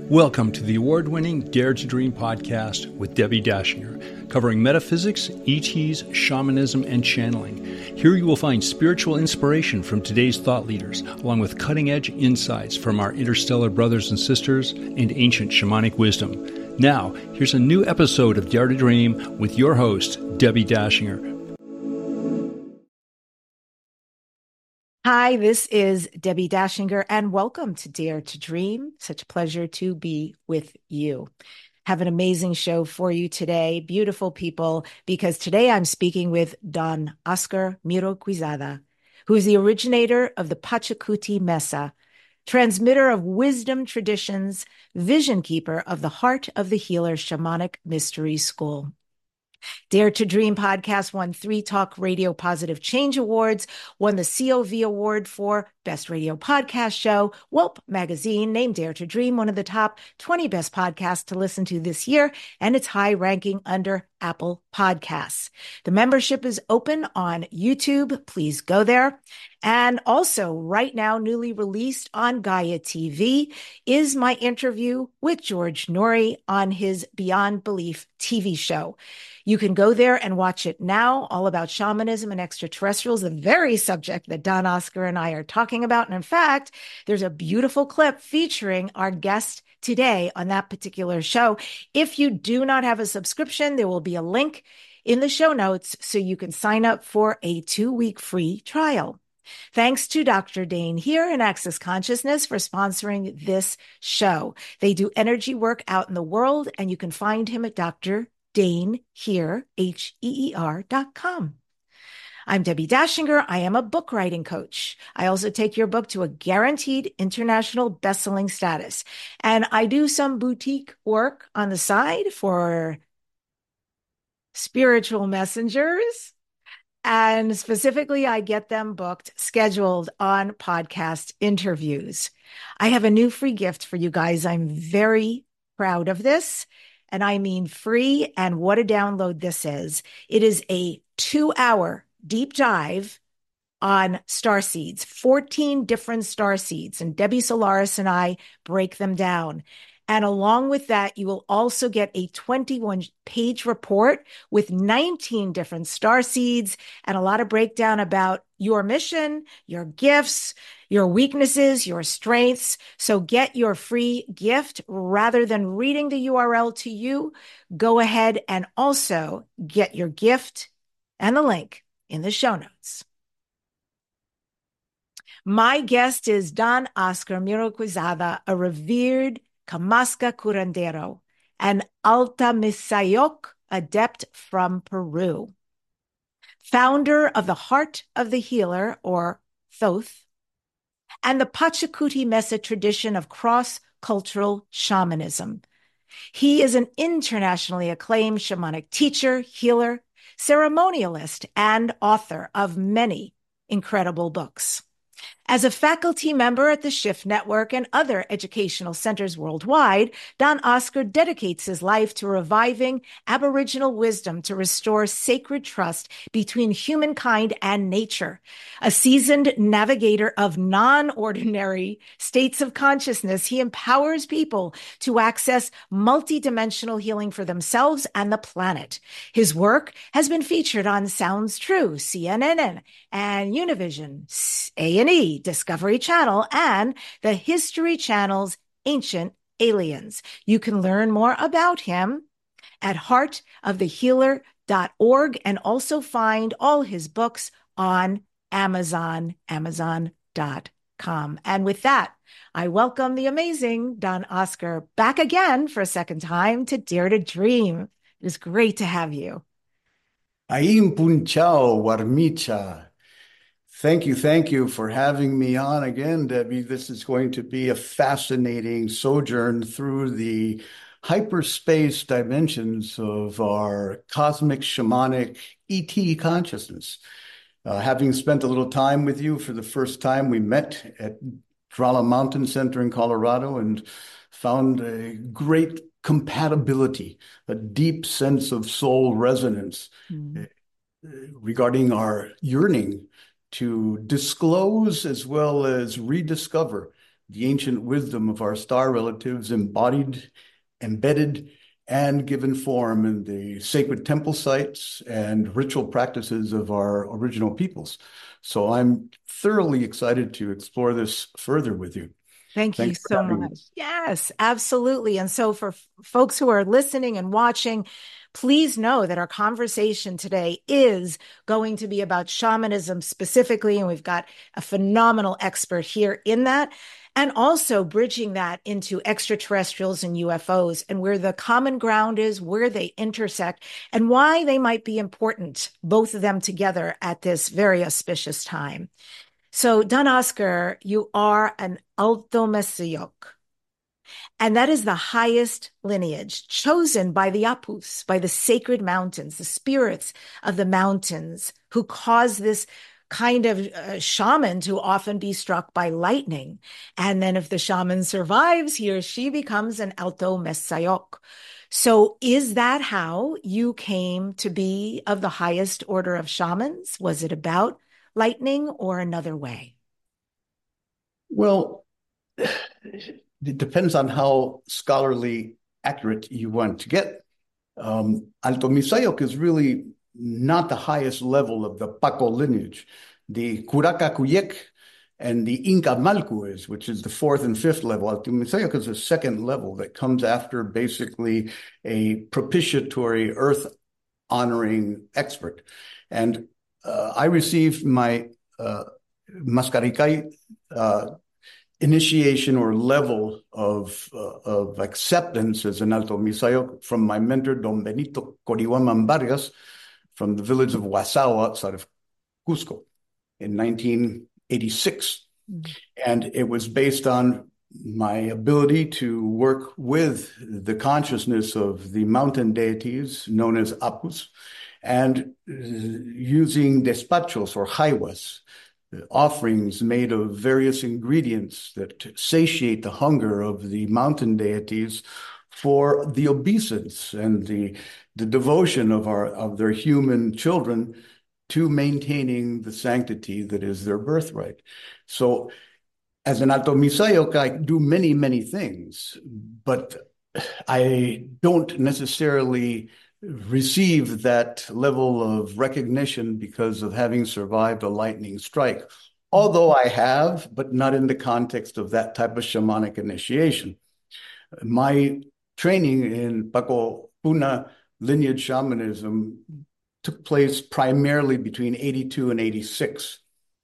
Welcome to the award-winning Dare to Dream podcast with Debbie Dashinger, covering metaphysics, ETs, shamanism, and channeling. Here you will find spiritual inspiration from today's thought leaders, along with cutting-edge insights from our interstellar brothers and sisters and ancient shamanic wisdom. Now, here's a new episode of Dare to Dream with your host, Debbie Dashinger. Hi, this is Debbie Dashinger, and welcome to Dare to Dream. Such a pleasure to be with you. Have an amazing show for you today, beautiful people, because today I'm speaking with Don Oscar Miro Quezada, who is the originator of the Pachacuti Mesa, transmitter of wisdom traditions, vision keeper of the Heart of the Healer Shamanic Mystery School. Dare to Dream podcast won 3 Talk Radio Positive Change Awards, won the COV Award for Best Radio Podcast Show. Whoop magazine named Dare to Dream one of the top 20 best podcasts to listen to this year, and it's high ranking under Apple Podcasts. The membership is open on YouTube. Please go there. And also, right now, newly released on Gaia TV is my interview with George Noory on his Beyond Belief TV show. You can go there and watch it now, all about shamanism and extraterrestrials, the very subject that Don Oscar and I are talking about. And in fact, there's a beautiful clip featuring our guest today on that particular show. If you do not have a subscription, there will be a link in the show notes so you can sign up for a 2-week free trial. Thanks to Dr. Dane here in Access Consciousness for sponsoring this show. They do energy work out in the world, and you can find him at Dr. Dane here, HEER.com. I'm Debbie Dashinger. I am a book writing coach. I also take your book to a guaranteed international best-selling status. And I do some boutique work on the side for spiritual messengers. And specifically, I get them booked, scheduled on podcast interviews. I have a new free gift for you guys. I'm very proud of this. And I mean free, and what a download this is. It is a 2-hour deep dive on starseeds, 14 different starseeds, and Debbie Solaris and I break them down. And along with that, you will also get a 21-page report with 19 different starseeds and a lot of breakdown about your mission, your gifts, your weaknesses, your strengths. So get your free gift rather than reading the URL to you. Go ahead and also get your gift and the link in the show notes. My guest is Don Oscar Miro Quezada, a revered Kamaska curandero, an Alta Misayok adept from Peru, founder of the Heart of the Healer, or Thoth, and the Pachacuti Mesa tradition of cross-cultural shamanism. He is an internationally acclaimed shamanic teacher, healer, ceremonialist, and author of many incredible books. As a faculty member at the Shift Network and other educational centers worldwide, Don Oscar dedicates his life to reviving Aboriginal wisdom to restore sacred trust between humankind and nature. A seasoned navigator of non-ordinary states of consciousness, he empowers people to access multidimensional healing for themselves and the planet. His work has been featured on Sounds True, CNN, and Univision, A&E, Discovery Channel, and the History Channel's Ancient Aliens. You can learn more about him at heartofthehealer.org and also find all his books on Amazon, amazon.com. And with that, I welcome the amazing Don Oscar back again for a second time to Dare to Dream. It is great to have you. Aim Punchao Warmicha. Thank you for having me on again, Debbie. This is going to be a fascinating sojourn through the hyperspace dimensions of our cosmic shamanic ET consciousness. Having spent a little time with you for the first time, we met at Drala Mountain Center in Colorado and found a great compatibility, a deep sense of soul resonance regarding our yearning to disclose as well as rediscover the ancient wisdom of our star relatives embodied, embedded, and given form in the sacred temple sites and ritual practices of our original peoples. So I'm thoroughly excited to explore this further with you. Thank you Thanks so for having me. much. Yes, absolutely. And so, for folks who are listening and watching, please know that our conversation today is going to be about shamanism specifically. And we've got a phenomenal expert here in that. And also bridging that into extraterrestrials and UFOs and where the common ground is, where they intersect, and why they might be important, both of them together at this very auspicious time. So, Don Oscar, you are an Alto Mesiyok, and that is the highest lineage chosen by the Apus, by the sacred mountains, the spirits of the mountains who cause this kind of shaman to often be struck by lightning. And then if the shaman survives, he or she becomes an Alto Mesayok. So is that how you came to be of the highest order of shamans? Was it about lightning or another way? Well, it depends on how scholarly accurate you want to get. Alto Misayok is really not the highest level of the Paco lineage. The Curaca Cuyec and the Inca Malcu is, which is the fourth and fifth level. Alto Misayok is the second level that comes after basically a propitiatory earth honoring expert. And I received my Mascaricay initiation or level of acceptance as an Alto Misayo from my mentor, Don Benito Corihuaman Vargas, from the village of Huasao outside of Cusco in 1986. Mm-hmm. And it was based on my ability to work with the consciousness of the mountain deities known as Apus and using despachos or jaiwas, offerings made of various ingredients that satiate the hunger of the mountain deities for the obeisance and the devotion of their human children to maintaining the sanctity that is their birthright. So as an Alto Misayok, I do many, many things, but I don't necessarily receive that level of recognition because of having survived a lightning strike. Although I have, but not in the context of that type of shamanic initiation. My training in Paco Puna lineage shamanism took place primarily between 82 and 86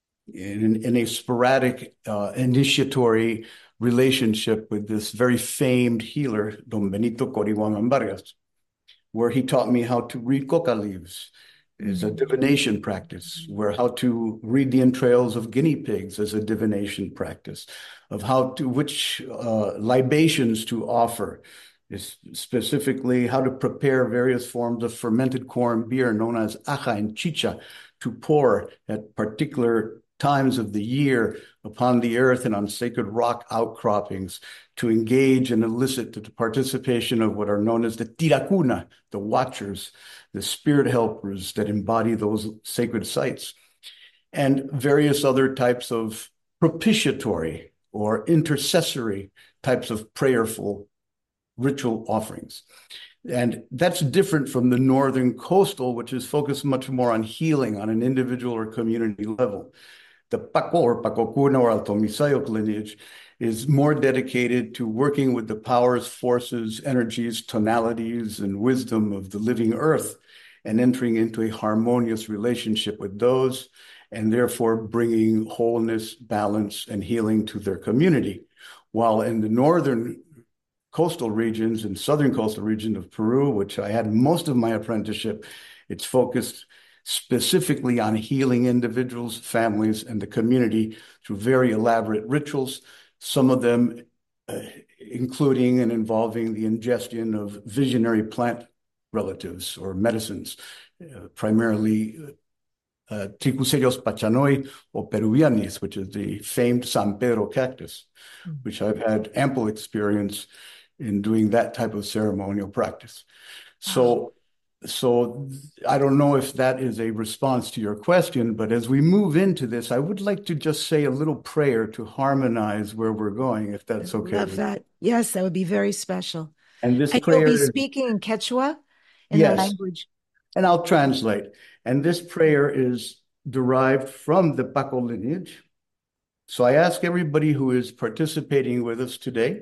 in a sporadic initiatory relationship with this very famed healer, Don Benito Corihuaman Vargas, where he taught me how to read coca leaves is a divination practice, where how to read the entrails of guinea pigs as a divination practice, of how to, which libations to offer, is specifically how to prepare various forms of fermented corn beer known as aja and chicha to pour at particular times of the year upon the earth and on sacred rock outcroppings to engage and elicit the participation of what are known as the tiracuna, the watchers, the spirit helpers that embody those sacred sites, and various other types of propitiatory or intercessory types of prayerful ritual offerings. And that's different from the northern coastal, which is focused much more on healing on an individual or community level. The Paco or Pacocuna or Alto Misayok lineage is more dedicated to working with the powers, forces, energies, tonalities, and wisdom of the living earth and entering into a harmonious relationship with those, and therefore bringing wholeness, balance, and healing to their community. While in the northern coastal regions and southern coastal region of Peru, which I had most of my apprenticeship, it's focused specifically on healing individuals, families, and the community through very elaborate rituals, some of them including and involving the ingestion of visionary plant relatives or medicines, primarily Trichucerios pachanoi or peruvianis, which is the famed San Pedro cactus, which I've had ample experience in doing that type of ceremonial practice. So So I don't know if that is a response to your question, but as we move into this, I would like to just say a little prayer to harmonize where we're going, if I that's okay love with you. that. Yes, that would be very special. And this And you'll be prayer is, speaking in Quechua, in the yes, language. and I'll translate. And this prayer is derived from the Paco lineage. So I ask everybody who is participating with us today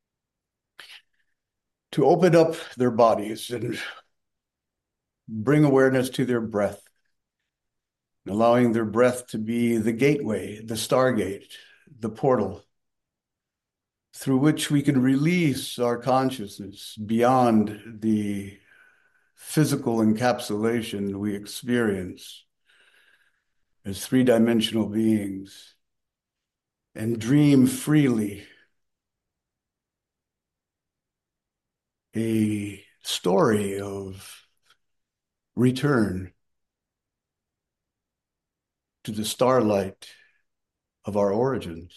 to open up their bodies and bring awareness to their breath, allowing their breath to be the gateway, the stargate, the portal through which we can release our consciousness beyond the physical encapsulation we experience as three-dimensional beings and dream freely a story of return to the starlight of our origins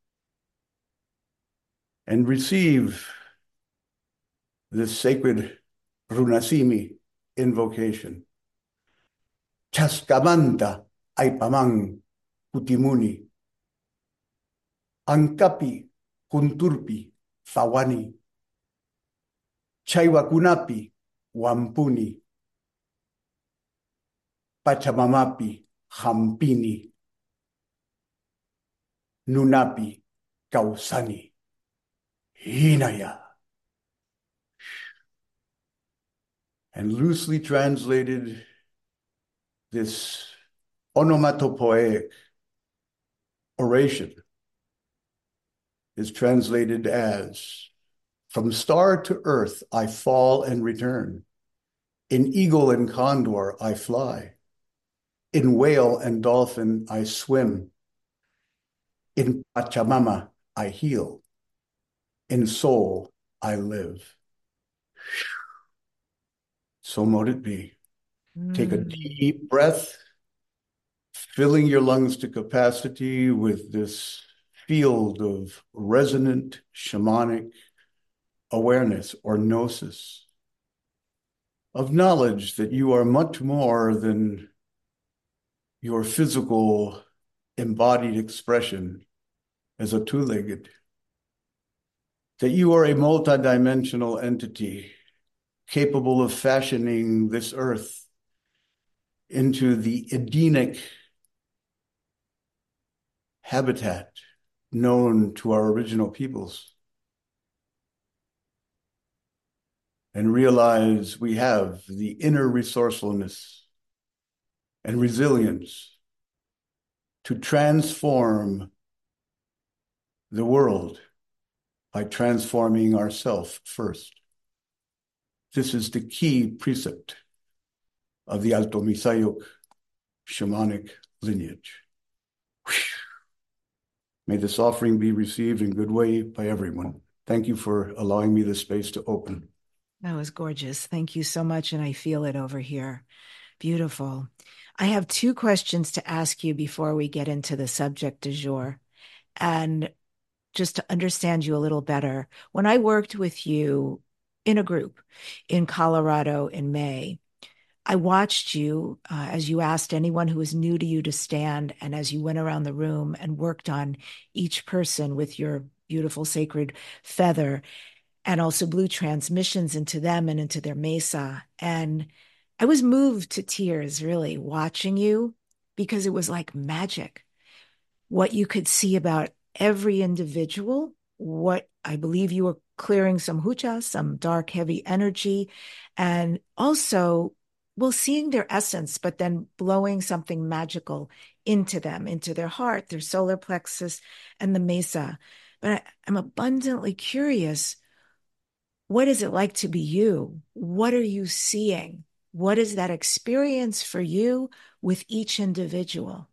and receive this sacred Runasimi invocation. Chaskamanta aipamang kutimuni, angkapi kunturpi fawani, chaiwakunapi wampuni, pachamamapi hampini, nunapi kausani, hinaya. And loosely translated, this onomatopoeic oration is translated as, from star to earth I fall and return. In eagle and condor I fly. In whale and dolphin I swim. In Pachamama I heal. In soul I live. So mote it be. Take a deep breath, filling your lungs to capacity with this field of resonant shamanic awareness or gnosis, of knowledge that you are much more than your physical embodied expression as a two-legged, that you are a multidimensional entity capable of fashioning this earth into the Edenic habitat known to our original peoples. And realize we have the inner resourcefulness and resilience to transform the world by transforming ourselves first. This is the key precept of the Alto Misayuk shamanic lineage. May this offering be received in good way by everyone. Thank you for allowing me the space to open. That was gorgeous. Thank you so much. And I feel it over here. Beautiful. I have two questions to ask you before we get into the subject du jour. And just to understand you a little better, when I worked with you in a group in Colorado in May, I watched you as you asked anyone who was new to you to stand, and as you went around the room and worked on each person with your beautiful sacred feather, and also blew transmissions into them and into their mesa. And I was moved to tears, really, watching you, because it was like magic. What you could see about every individual, what I believe you were clearing some hucha, some dark, heavy energy, and also, well, seeing their essence, but then blowing something magical into them, into their heart, their solar plexus, and the mesa. But I'm abundantly curious, what is it like to be you? What are you seeing? What is that experience for you with each individual?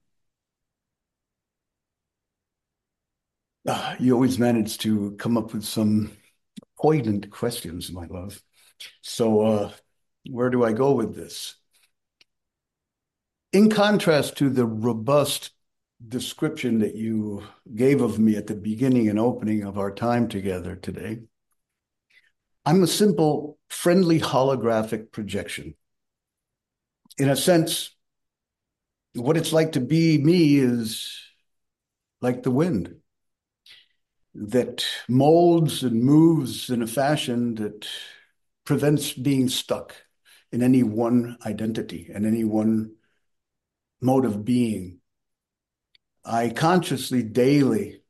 You always manage to come up with some poignant questions, my love. So where do I go with this? In contrast to the robust description that you gave of me at the beginning and opening of our time together today, I'm a simple, friendly holographic projection. in a sense, what it's like to be me is like the wind that molds and moves in a fashion that prevents being stuck in any one identity and any one mode of being. I consciously daily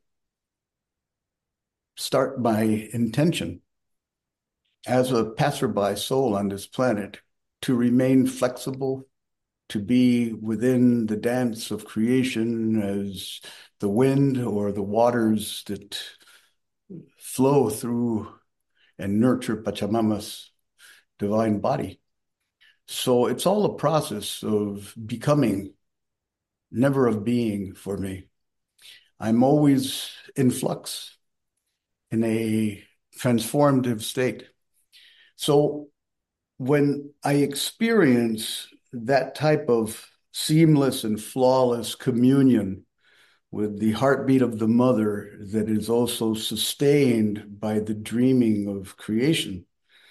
start my intention as a passerby soul on this planet to remain flexible, to be within the dance of creation as the wind or the waters that flow through and nurture Pachamama's divine body. So it's all a process of becoming, never of being for me. I'm always in flux, in a transformative state. So when I experience that type of seamless and flawless communion with the heartbeat of the mother that is also sustained by the dreaming of creation,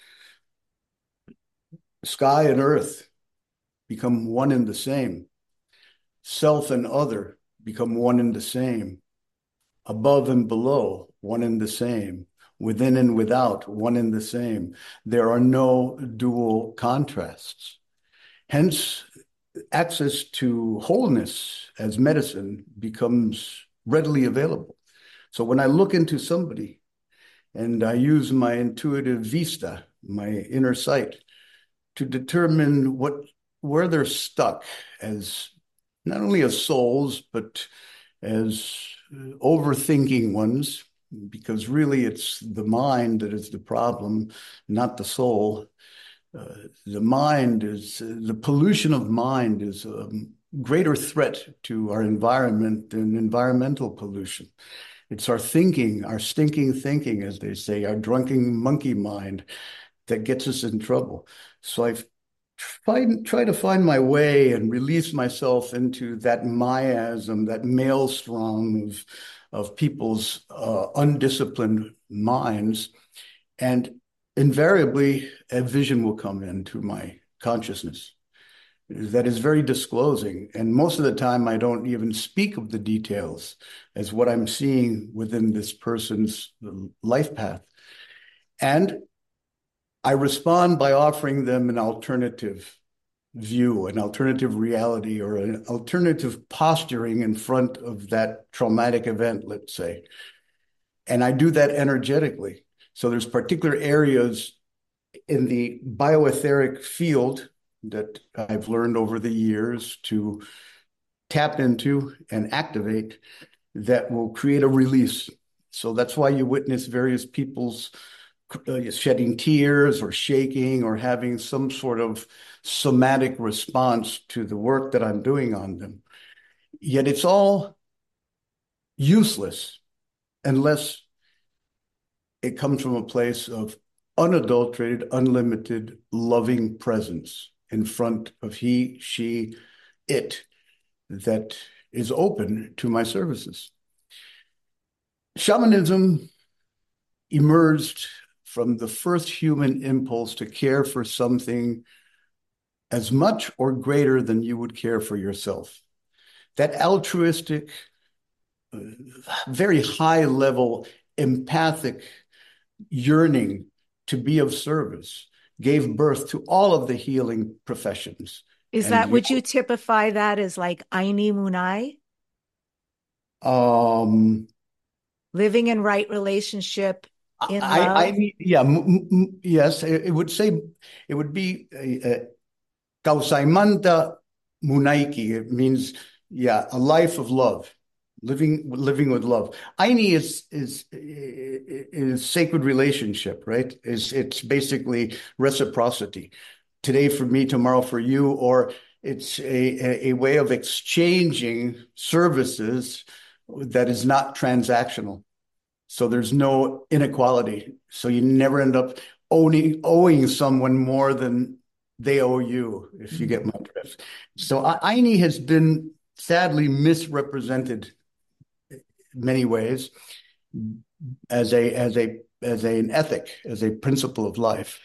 sky and earth become one and the same. Self and other become one and the same. Above and below, one and the same. Within and without, one and the same. There are no dual contrasts. Hence, access to wholeness as medicine becomes readily available. So when I look into somebody and I use my intuitive vista, my inner sight, to determine where they're stuck as not only as souls, but as overthinking ones, because really it's the mind that is the problem, not the soul. The pollution of mind is a greater threat to our environment than environmental pollution. It's our thinking, our stinking thinking, as they say, our drunken monkey mind that gets us in trouble. So I try to find my way and release myself into that miasm, that maelstrom of people's undisciplined minds. And invariably, a vision will come into my consciousness that is very disclosing. And most of the time, I don't even speak of the details as what I'm seeing within this person's life path. And I respond by offering them an alternative view, an alternative reality, or an alternative posturing in front of that traumatic event, let's say. And I do that energetically. So there's particular areas in the bioetheric field that I've learned over the years to tap into and activate that will create a release. So that's why you witness various people's shedding tears or shaking or having some sort of somatic response to the work that I'm doing on them. Yet it's all useless unless it comes from a place of unadulterated, unlimited, loving presence in front of he, she, it that is open to my services. Shamanism emerged from the first human impulse to care for something as much or greater than you would care for yourself. That altruistic, very high level, empathic yearning to be of service gave birth to all of the healing professions. Would you typify that as like Aini Munai? Living in right relationship in love? Yes, it would be Kausaimanta Munaiki. It means, a life of love. Living with love. Aini is sacred relationship, right? It's basically reciprocity. Today for me, tomorrow for you, or it's a way of exchanging services that is not transactional. So there's no inequality. So you never end up owing someone more than they owe you, if you get my drift. So Aini has been sadly misrepresented many ways as an ethic, as a principle of life.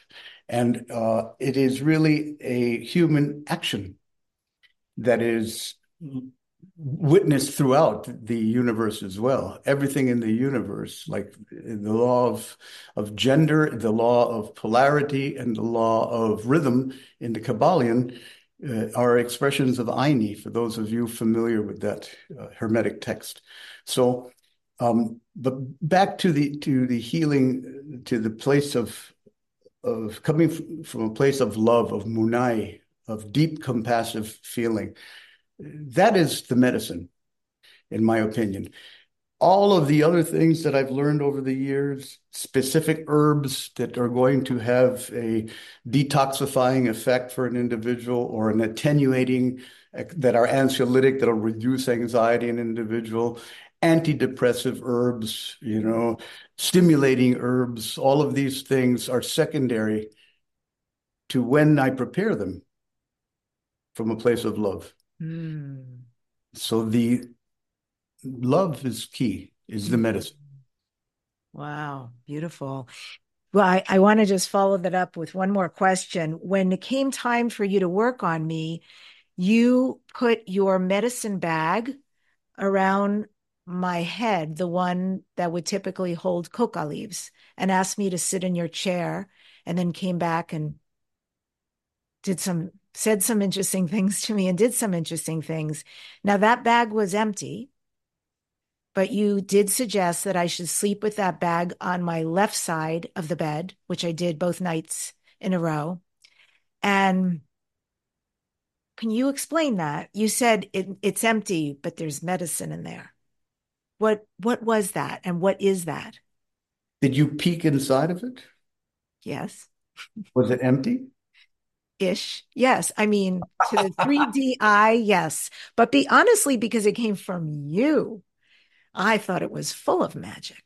And it is really a human action that is witnessed throughout the universe as well. Everything in the universe, like the law of gender, the law of polarity, and the law of rhythm in the Kabbalion are expressions of Aini, for those of you familiar with that Hermetic text. So, but back to the healing, to the place of coming from a place of love, of munai, of deep compassive feeling. That is the medicine, in my opinion. All of the other things that I've learned over the years, specific herbs that are going to have a detoxifying effect for an individual or an attenuating that are anxiolytic that'll reduce anxiety in an individual, antidepressive herbs, stimulating herbs, all of these things are secondary to when I prepare them from a place of love. Mm. So the love is key, is the medicine. Wow, beautiful. Well, I want to just follow that up with one more question. When it came time for you to work on me, you put your medicine bag around my head, the one that would typically hold coca leaves, and asked me to sit in your chair, and then came back and said some interesting things to me and did some interesting things. Now that bag was empty, but you did suggest that I should sleep with that bag on my left side of the bed, which I did both nights in a row. And can you explain that? You said it's empty, but there's medicine in there. What was that, and what is that? Did you peek inside of it? Yes. Was it empty? Ish. Yes. I mean, to the 3D eye, yes. But honestly, because it came from you, I thought it was full of magic.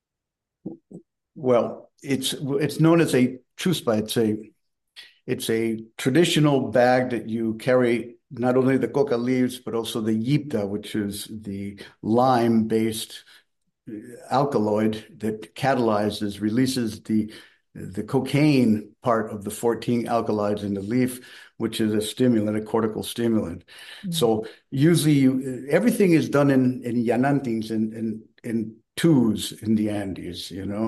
Well, it's known as a chuspa. It's a traditional bag that you carry not only the coca leaves, but also the yipta, which is the lime-based alkaloid that releases the cocaine part of the 14 alkaloids in the leaf, which is a stimulant, a cortical stimulant. Mm-hmm. So usually everything is done in yanantings, in twos in the Andes,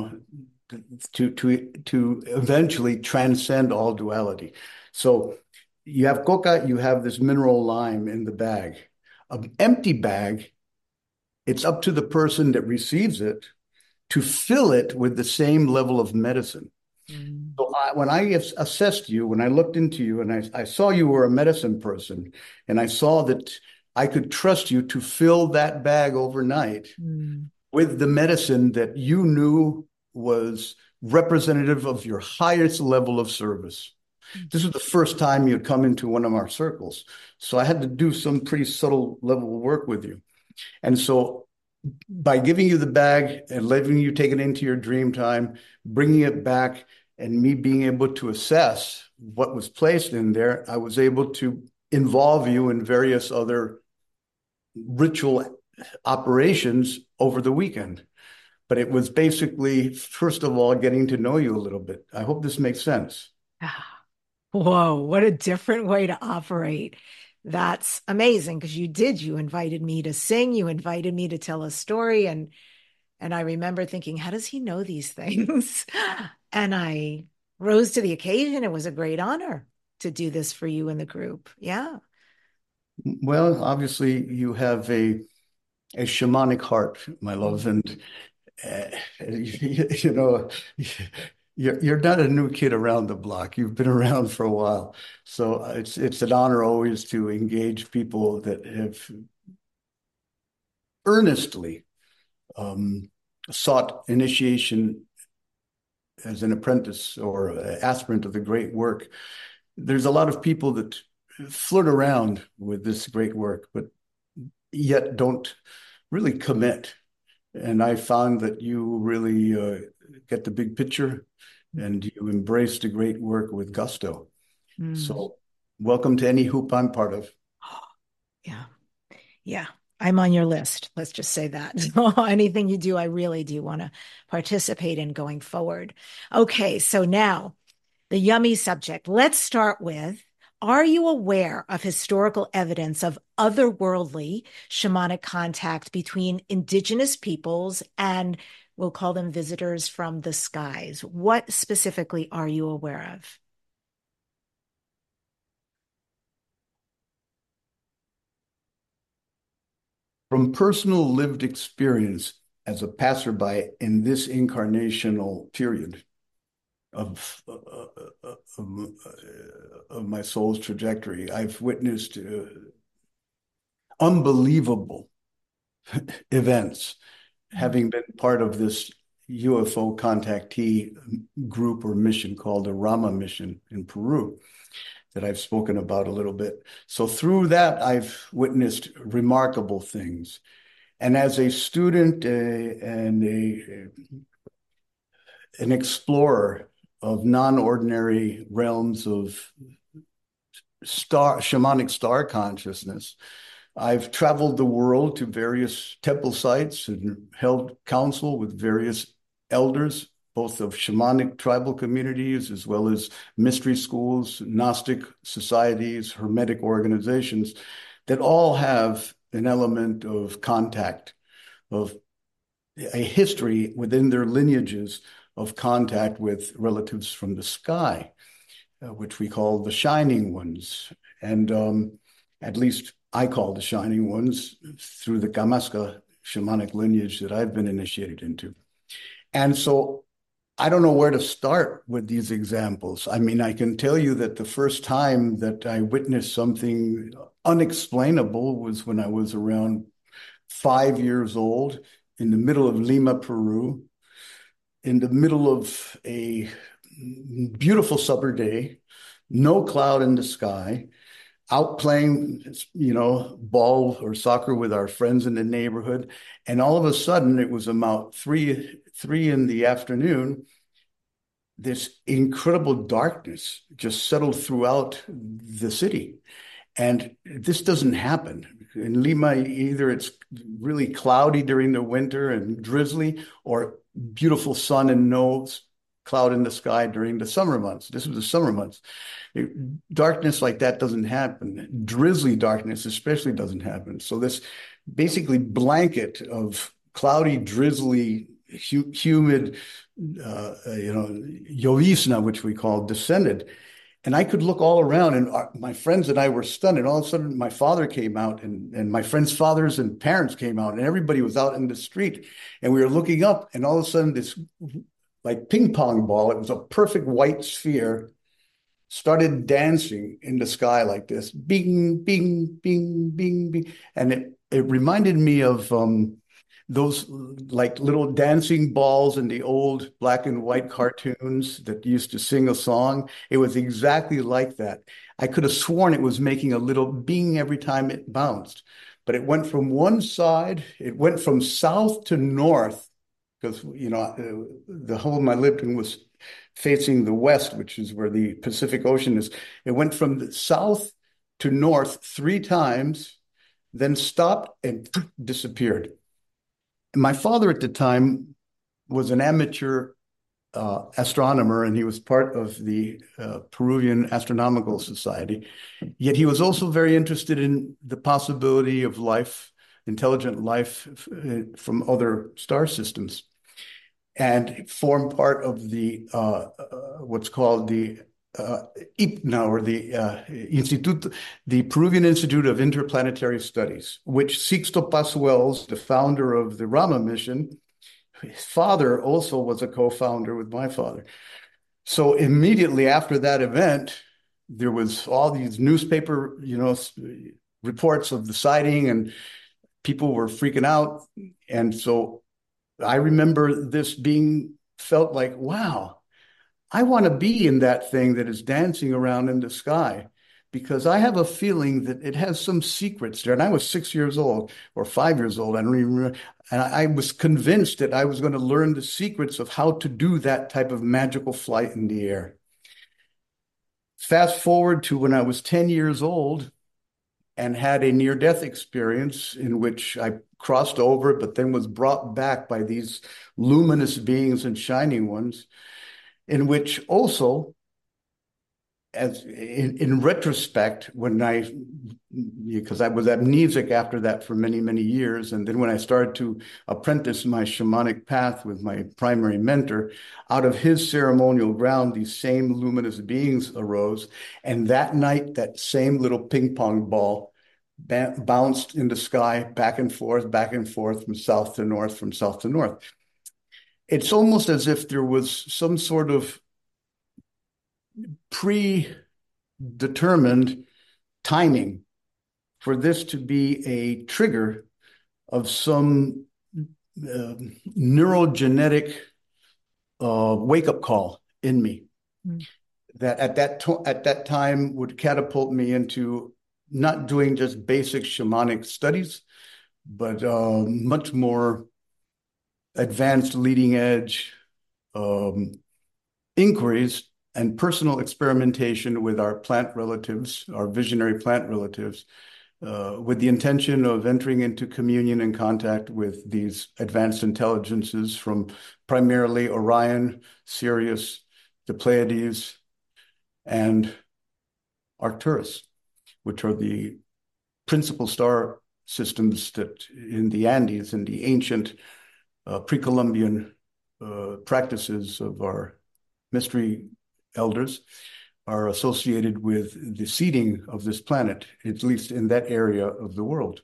to eventually transcend all duality. So you have coca, you have this mineral lime in the bag. An empty bag, it's up to the person that receives it to fill it with the same level of medicine. Mm. So when I assessed you, when I looked into you and I saw you were a medicine person, and I saw that I could trust you to fill that bag overnight with the medicine that you knew was representative of your highest level of service. This was the first time you'd come into one of our circles. So I had to do some pretty subtle level of work with you. And so by giving you the bag and letting you take it into your dream time, bringing it back, and me being able to assess what was placed in there, I was able to involve you in various other ritual operations over the weekend. But it was basically, first of all, getting to know you a little bit. I hope this makes sense. Whoa, what a different way to operate. That's amazing, because you invited me to sing, you invited me to tell a story, and I remember thinking, how does he know these things? And I rose to the occasion. It was a great honor to do this for you and the group. Yeah. Well, obviously you have a shamanic heart, my love, and you're not a new kid around the block. You've been around for a while. So it's an honor always to engage people that have earnestly sought initiation as an apprentice or aspirant of the great work. There's a lot of people that flirt around with this great work, but yet don't really commit. And I found that you really get the big picture and you embrace the great work with gusto. So welcome to any hoop I'm part of. Yeah. Yeah. I'm on your list. Let's just say that. So anything you do, I really do want to participate in going forward. Okay. So now The yummy subject. Let's start with, are you aware of historical evidence of otherworldly shamanic contact between indigenous peoples and we'll call them visitors from the skies? What specifically are you aware of? From personal lived experience as a passerby in this incarnational period of, of my soul's trajectory, I've witnessed unbelievable events, having been part of this UFO contactee group or mission called the Rama mission in Peru that I've spoken about a little bit. So through that, I've witnessed remarkable things. And as a student and an explorer of non-ordinary realms of shamanic star consciousness, I've traveled the world to various temple sites and held counsel with various elders, both of shamanic tribal communities, as well as mystery schools, Gnostic societies, Hermetic organizations that all have an element of contact, of a history within their lineages of contact with relatives from the sky, which we call the Shining Ones. And at least I call the Shining Ones through the Kamaska shamanic lineage that I've been initiated into. And so I don't know where to start with these examples. I mean, I can tell you that the first time that I witnessed something unexplainable was when I was around 5 years old in the middle of Lima, Peru, in the middle of a beautiful summer day, no cloud in the sky, out playing, ball or soccer with our friends in the neighborhood. And all of a sudden, it was about three in the afternoon, this incredible darkness just settled throughout the city. And this doesn't happen. In Lima, either it's really cloudy during the winter and drizzly, or beautiful sun and no cloud in the sky during the summer months. This was the summer months. Darkness like that doesn't happen. Drizzly darkness especially doesn't happen. So this basically blanket of cloudy, drizzly, humid, llovizna, which we call, descended. And I could look all around, and my friends and I were stunned. And all of a sudden, my father came out, and my friends' fathers and parents came out, and everybody was out in the street. And we were looking up, and all of a sudden, this like ping pong ball, it was a perfect white sphere, started dancing in the sky like this, bing, bing, bing, bing, bing. And it reminded me of those like little dancing balls in the old black and white cartoons that used to sing a song. It was exactly like that. I could have sworn it was making a little bing every time it bounced, but it went from one side, it went from south to north, because, the home I lived in was facing the west, which is where the Pacific Ocean is. It went from the south to north 3 times, then stopped and disappeared. My father at the time was an amateur astronomer, and he was part of the Peruvian Astronomical Society. Yet he was also very interested in the possibility of life, intelligent life from other star systems, and formed part of the what's called the IPNA, or the Peruvian Institute of Interplanetary Studies, which Sixto Paz Wells, the founder of the Rama mission, his father also was a co-founder with my father. So immediately after that event, there was all these newspaper, reports of the sighting, and people were freaking out. And so I remember this being felt like, wow, I want to be in that thing that is dancing around in the sky, because I have a feeling that it has some secrets there. And I was 6 years old or 5 years old. I don't even remember. And I was convinced that I was going to learn the secrets of how to do that type of magical flight in the air. Fast forward to when I was 10 years old and had a near-death experience in which I crossed over, but then was brought back by these luminous beings and shining ones, in which also as in retrospect, because I was amnesic after that for many, many years. And then when I started to apprentice my shamanic path with my primary mentor, out of his ceremonial ground, these same luminous beings arose. And that night, that same little ping pong ball bounced in the sky, back and forth, from south to north, from south to north. It's almost as if there was some sort of predetermined timing for this to be a trigger of some neurogenetic wake-up call in me that at that time would catapult me into not doing just basic shamanic studies, but much more advanced, leading edge inquiries and personal experimentation with our plant relatives, our visionary plant relatives, with the intention of entering into communion and contact with these advanced intelligences from primarily Orion, Sirius, the Pleiades, and Arcturus, which are the principal star systems that in the Andes, in the ancient pre-Columbian practices of our mystery elders, are associated with the seeding of this planet, at least in that area of the world.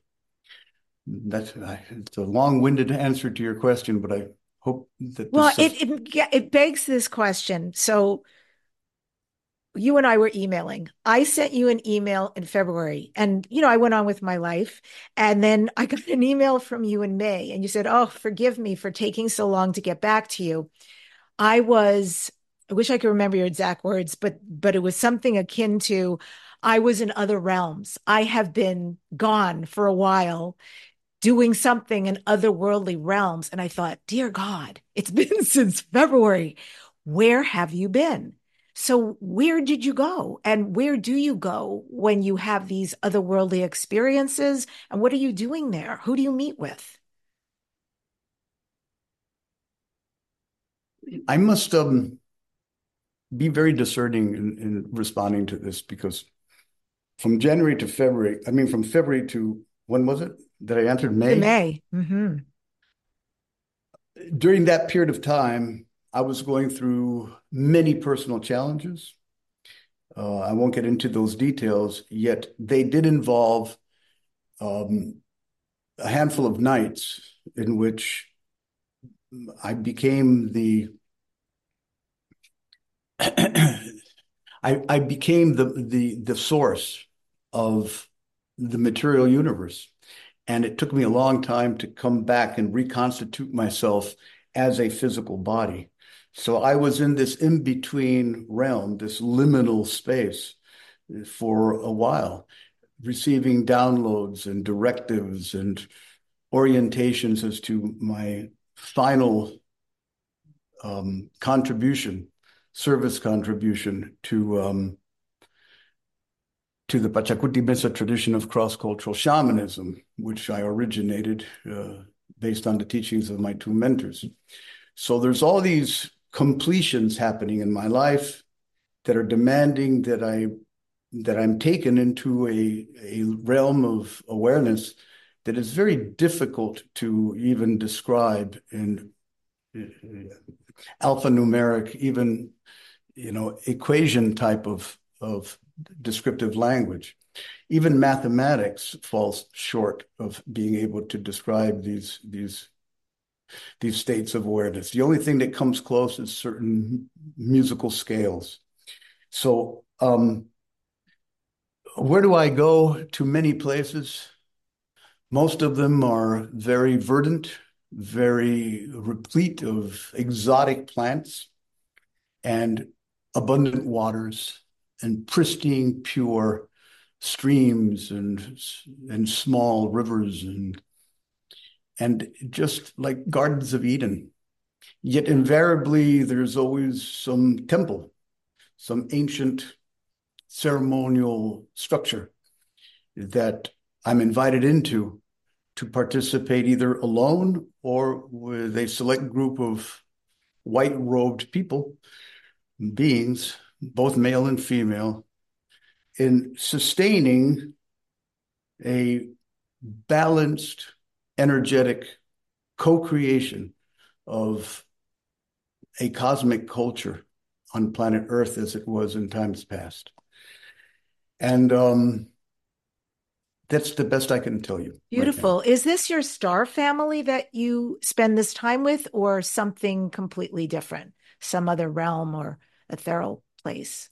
It's a long-winded answer to your question, but I hope that it begs this question. So you and I were emailing. I sent you an email in February, and I went on with my life. And then I got an email from you in May, and you said, "Oh, forgive me for taking so long to get back to you." I wish I could remember your exact words, but it was something akin to, I was in other realms. I have been gone for a while doing something in otherworldly realms. And I thought, dear God, it's been since February. Where have you been? So where did you go? And where do you go when you have these otherworldly experiences? And what are you doing there? Who do you meet with? I must be very discerning in responding to this, because from January to February, from February to, when was it that I entered May? May. Mm-hmm. During that period of time, I was going through many personal challenges. I won't get into those details, yet they did involve a handful of nights in which I became the I became the source of the material universe. And it took me a long time to come back and reconstitute myself as a physical body. So I was in this in-between realm, this liminal space, for a while, receiving downloads and directives and orientations as to my final service contribution to the Pachacuti Mesa tradition of cross-cultural shamanism, which I originated based on the teachings of my two mentors. So there's all these completions happening in my life that are demanding that I'm taken into a realm of awareness that is very difficult to even describe in alphanumeric, even equation type of descriptive language. Even mathematics falls short of being able to describe these states of awareness. The only thing that comes close is certain musical scales. So where do I go? To many places. Most of them are very verdant, very replete of exotic plants and abundant waters and pristine, pure streams and small rivers and just like gardens of Eden. Yet invariably, there's always some temple, some ancient ceremonial structure that I'm invited into to participate either alone or with a select group of white-robed beings both male and female, in sustaining a balanced, energetic co-creation of a cosmic culture on planet Earth as it was in times past. And that's the best I can tell you right now. Beautiful. Is this your star family that you spend this time with, or something completely different, some other realm or ethereal place?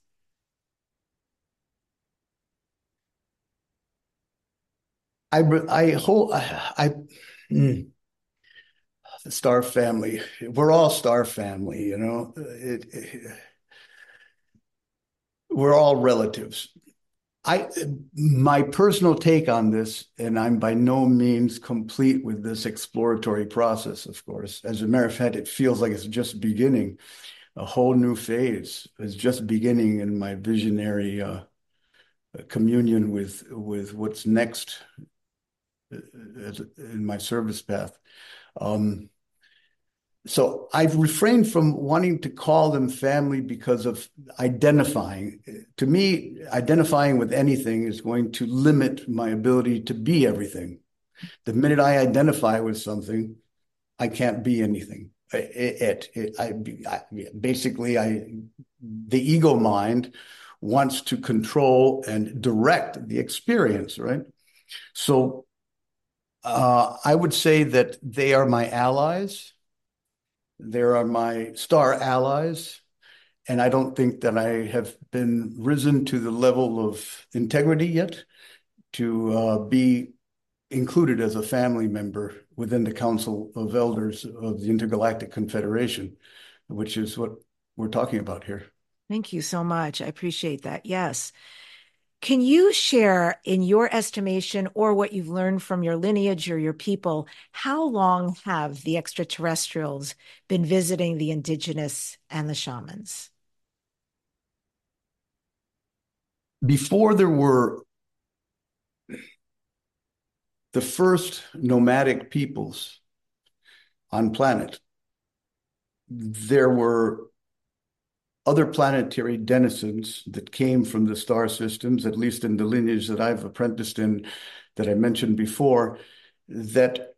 I hold I the star family. We're all star family, you know. We're all relatives. My personal take on this, and I'm by no means complete with this exploratory process, of course. As a matter of fact, it feels like it's just beginning. A whole new phase is just beginning in my visionary communion with what's next in my service path. So I've refrained from wanting to call them family because of identifying. To me, identifying with anything is going to limit my ability to be everything. The minute I identify with something, I can't be anything. Basically, the ego mind wants to control and direct the experience, right? So I would say that they are my allies. There are my star allies, and I don't think that I have been risen to the level of integrity yet to be included as a family member within the Council of Elders of the Intergalactic Confederation, which is what we're talking about here. Thank you so much. I appreciate that. Yes. Can you share, in your estimation, or what you've learned from your lineage or your people, how long have the extraterrestrials been visiting the indigenous and the shamans? Before there were the first nomadic peoples on planet, there were other planetary denizens that came from the star systems, at least in the lineage that I've apprenticed in, that I mentioned before, that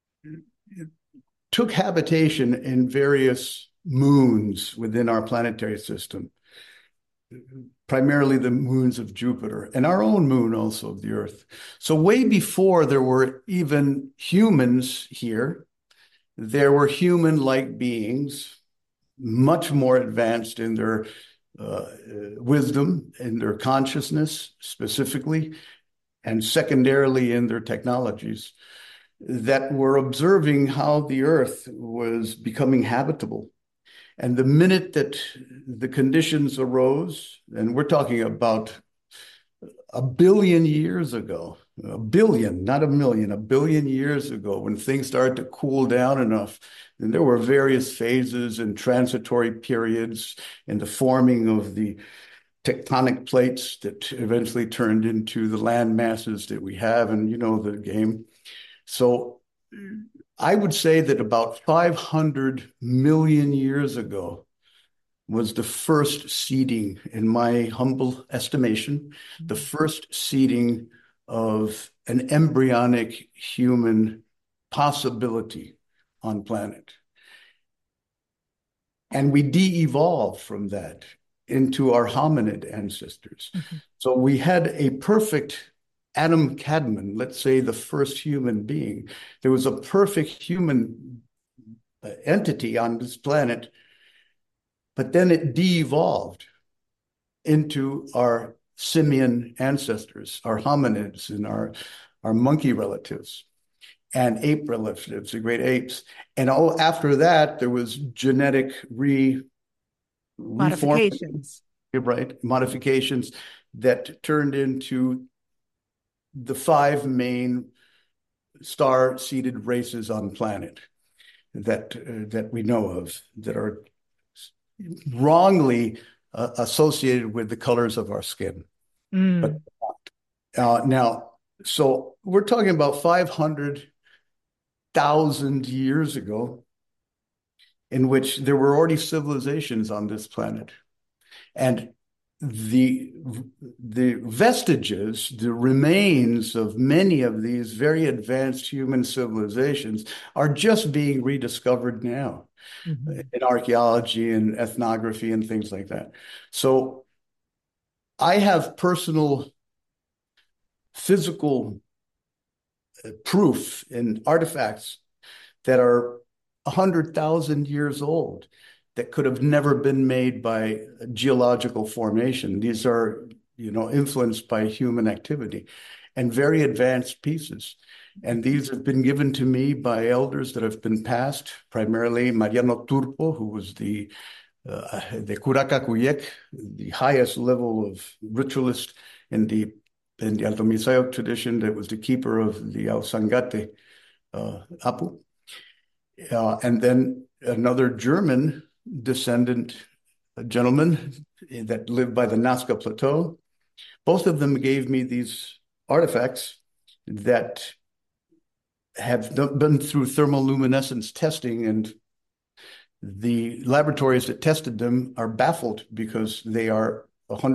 took habitation in various moons within our planetary system, primarily the moons of Jupiter and our own moon also of the Earth. So way before there were even humans here, there were human-like beings, much more advanced in their wisdom, in their consciousness specifically, and secondarily in their technologies, that were observing how the Earth was becoming habitable. And the minute that the conditions arose, and we're talking about 1 billion years ago, 1 billion, not a million, 1 billion years ago, when things started to cool down enough, and there were various phases and transitory periods in the forming of the tectonic plates that eventually turned into the land masses that we have, and you know the game. So I would say that about 500 million years ago was the first seeding, in my humble estimation, the first seeding of an embryonic human possibility on planet. And we de-evolved from that into our hominid ancestors. Mm-hmm. So we had a perfect Adam Kadmon, let's say the first human being. There was a perfect human entity on this planet, but then it de-evolved into our simian ancestors, our hominids and our monkey relatives and ape relatives, the great apes. And after that, there was genetic modifications. Right, modifications that turned into the 5 main star-seeded races on the planet that we know of, that are wrongly associated with the colors of our skin. But now, so we're talking about 500,000 years ago, in which there were already civilizations on this planet. And the the vestiges, the remains of many of these very advanced human civilizations are just being rediscovered now Mhm. in archaeology and ethnography and things like that. So I have personal physical proof in artifacts that are 100,000 years old that could have never been made by geological formation. These are, influenced by human activity and very advanced pieces. And these have been given to me by elders that have been passed, primarily Mariano Turpo, who was the Curacacuyec, the highest level of ritualist in the Alto Misayoc tradition, that was the keeper of the Ausangate Apu. And then another German descendant, a gentleman that lived by the Nazca Plateau. Both of them gave me these artifacts that have been through thermoluminescence testing, and the laboratories that tested them are baffled because they are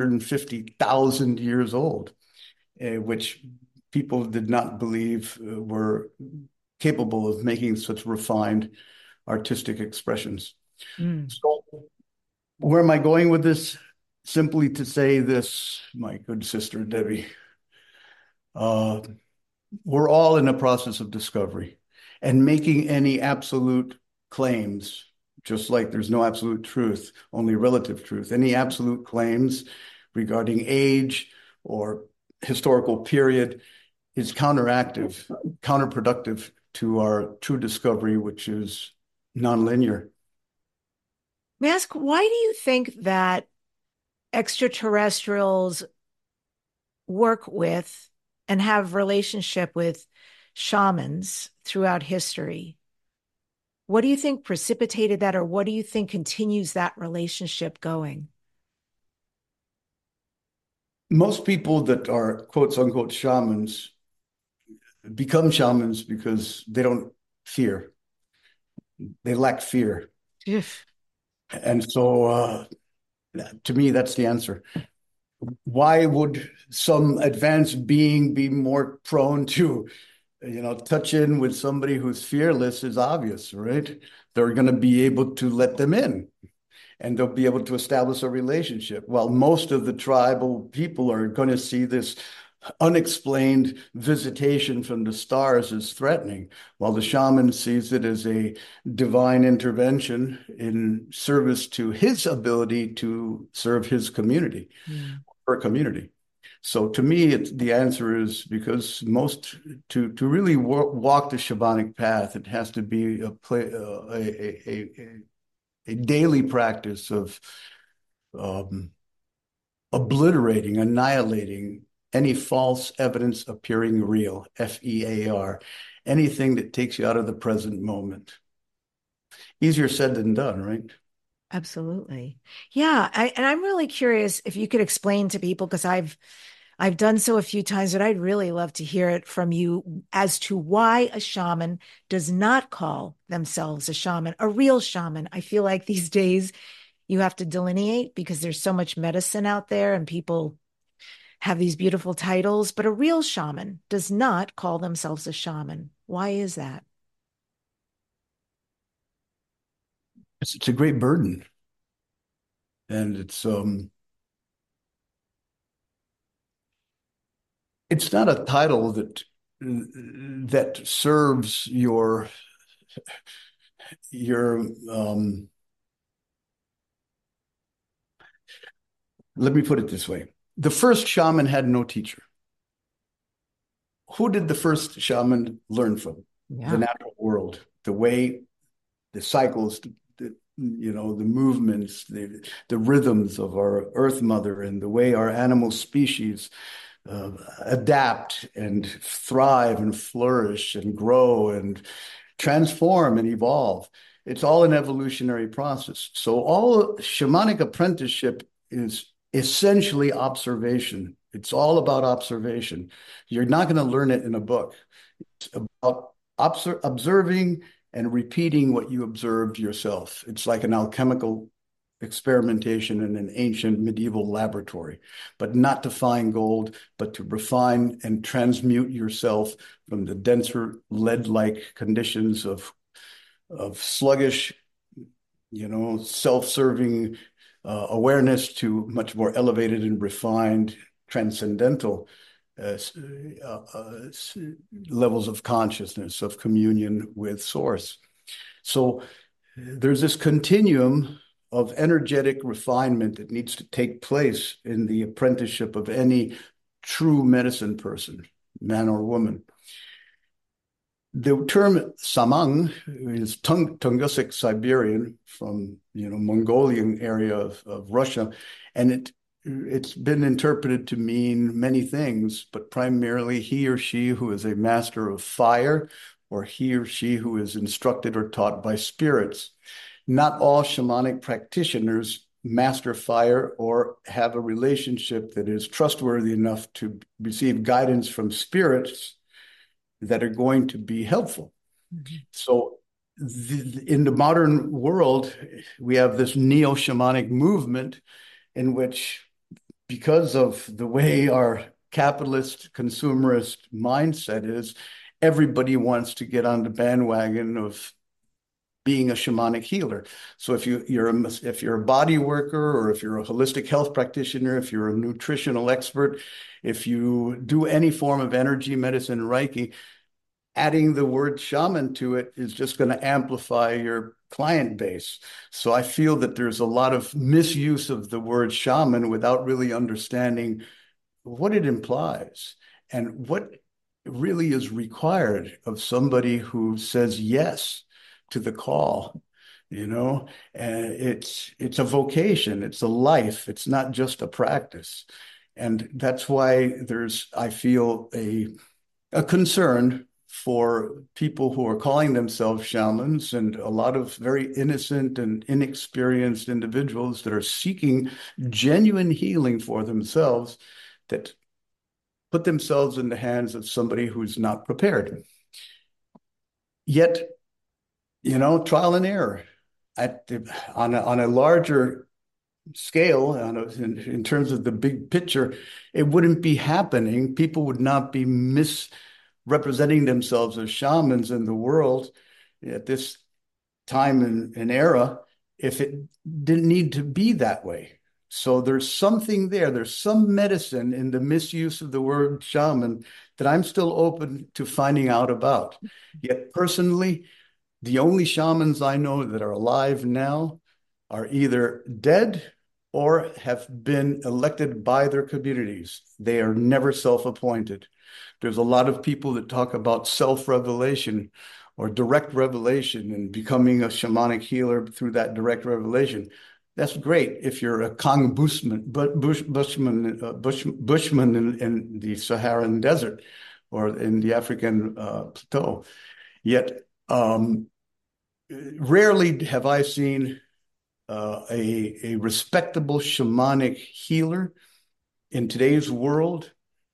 150,000 years old, which people did not believe were capable of making such refined artistic expressions. Mm. So, where am I going with this? Simply to say this, my good sister Debbie, uh, we're all in a process of discovery, and making any absolute claims, just like there's no absolute truth, only relative truth. Any absolute claims regarding age or historical period is counterproductive to our true discovery, which is nonlinear. May I ask, why do you think that extraterrestrials work with and have relationship with shamans throughout history? What do you think precipitated that, or what do you think continues that relationship going? Most people that are quotes unquote shamans become shamans because they don't fear. They lack fear. If And so, to me, that's the answer. Why would some advanced being be more prone to, touch in with somebody who's fearless? Is obvious, right? They're going to be able to let them in, and they'll be able to establish a relationship. While most of the tribal people are going to see this unexplained visitation from the stars as threatening, while the shaman sees it as a divine intervention in service to his ability to serve his community, mm, her community. So to me, the answer is because to really walk the shamanic path, it has to be a daily practice of um, obliterating, annihilating any false evidence appearing real, FEAR, anything that takes you out of the present moment. Easier said than done, right? absolutely. Yeah, and I'm really curious if you could explain to people, because I've done so a few times, but I'd really love to hear it from you as to why a shaman does not call themselves a shaman, a real shaman. I feel like these days you have to delineate because there's so much medicine out there and people have these beautiful titles, but a real shaman does not call themselves a shaman. Why is that? It's a great burden, and it's not a title that serves your let me put it this way. The first shaman had no teacher. Who did the first shaman learn from? The Yeah. natural world, the way, the cycles, the movements, the rhythms of our Earth Mother, and the way our animal species adapt and thrive and flourish and grow and transform and evolve. It's all an evolutionary process. So all shamanic apprenticeship is essentially observation. It's all about observation. You're not going to learn it in a book. It's about observing and repeating what you observed yourself. It's like an alchemical experimentation in an ancient medieval laboratory, but not to find gold, but to refine and transmute yourself from the denser lead-like conditions of sluggish, self-serving awareness to much more elevated and refined, transcendental levels of consciousness, of communion with Source. So there's this continuum of energetic refinement that needs to take place in the apprenticeship of any true medicine person, man or woman. The term samang is Tungusic Siberian from Mongolian area of Russia, and it's been interpreted to mean many things, but primarily he or she who is a master of fire, or he or she who is instructed or taught by spirits. Not all shamanic practitioners master fire or have a relationship that is trustworthy enough to receive guidance from spirits that are going to be helpful. Mm-hmm. So in the modern world, we have this neo-shamanic movement in which, because of the way our capitalist consumerist mindset is, everybody wants to get on the bandwagon of being a shamanic healer. So if you're a body worker, or if you're a holistic health practitioner, if you're a nutritional expert, if you do any form of energy medicine, Reiki, adding the word shaman to it is just going to amplify your client base. So I feel that there's a lot of misuse of the word shaman without really understanding what it implies and what really is required of somebody who says yes to the call. And it's a vocation, it's a life, it's not just a practice. And that's why I feel a concern for people who are calling themselves shamans, and a lot of very innocent and inexperienced individuals that are seeking genuine healing for themselves, that put themselves in the hands of somebody who's not prepared. Yet, trial and error on a larger scale, in terms of the big picture, it wouldn't be happening. People would not be misrepresenting themselves as shamans in the world at this time and era if it didn't need to be that way. So there's something there. There's some medicine in the misuse of the word shaman that I'm still open to finding out about. Yet personally, the only shamans I know that are alive now are either dead or have been elected by their communities. They are never self-appointed. There's a lot of people that talk about self-revelation or direct revelation and becoming a shamanic healer through that direct revelation. That's great if you're a Kang bushman in the Saharan desert or in the African plateau. Yet, rarely have I seen a respectable shamanic healer in today's world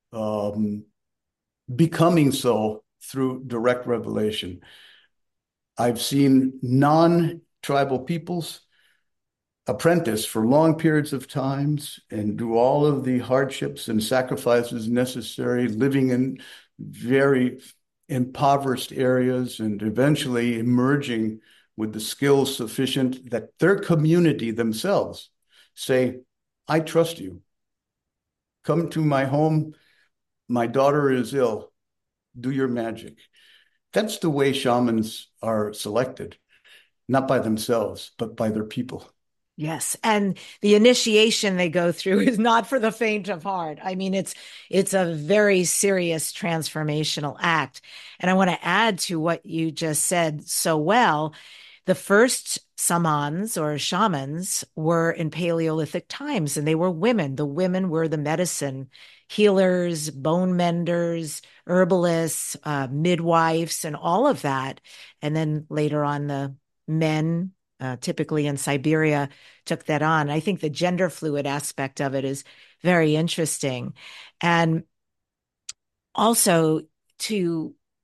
becoming so through direct revelation. I've seen non-tribal peoples apprentice for long periods of times and do all of the hardships and sacrifices necessary, living in very impoverished areas and eventually emerging with the skills sufficient that their community themselves say, I trust you. Come to my home. My daughter is ill. Do your magic. That's the way shamans are selected, not by themselves, but by their people. Yes. And the initiation they go through is not for the faint of heart. I mean, it's a very serious transformational act. And I want to add to what you just said so well. The first samans or shamans were in Paleolithic times, and they were women. The women were the medicine healers, bone menders, herbalists, midwives, and all of that. And then later on, the men, typically in Siberia, took that on. I think the gender fluid aspect of it is very interesting. And also to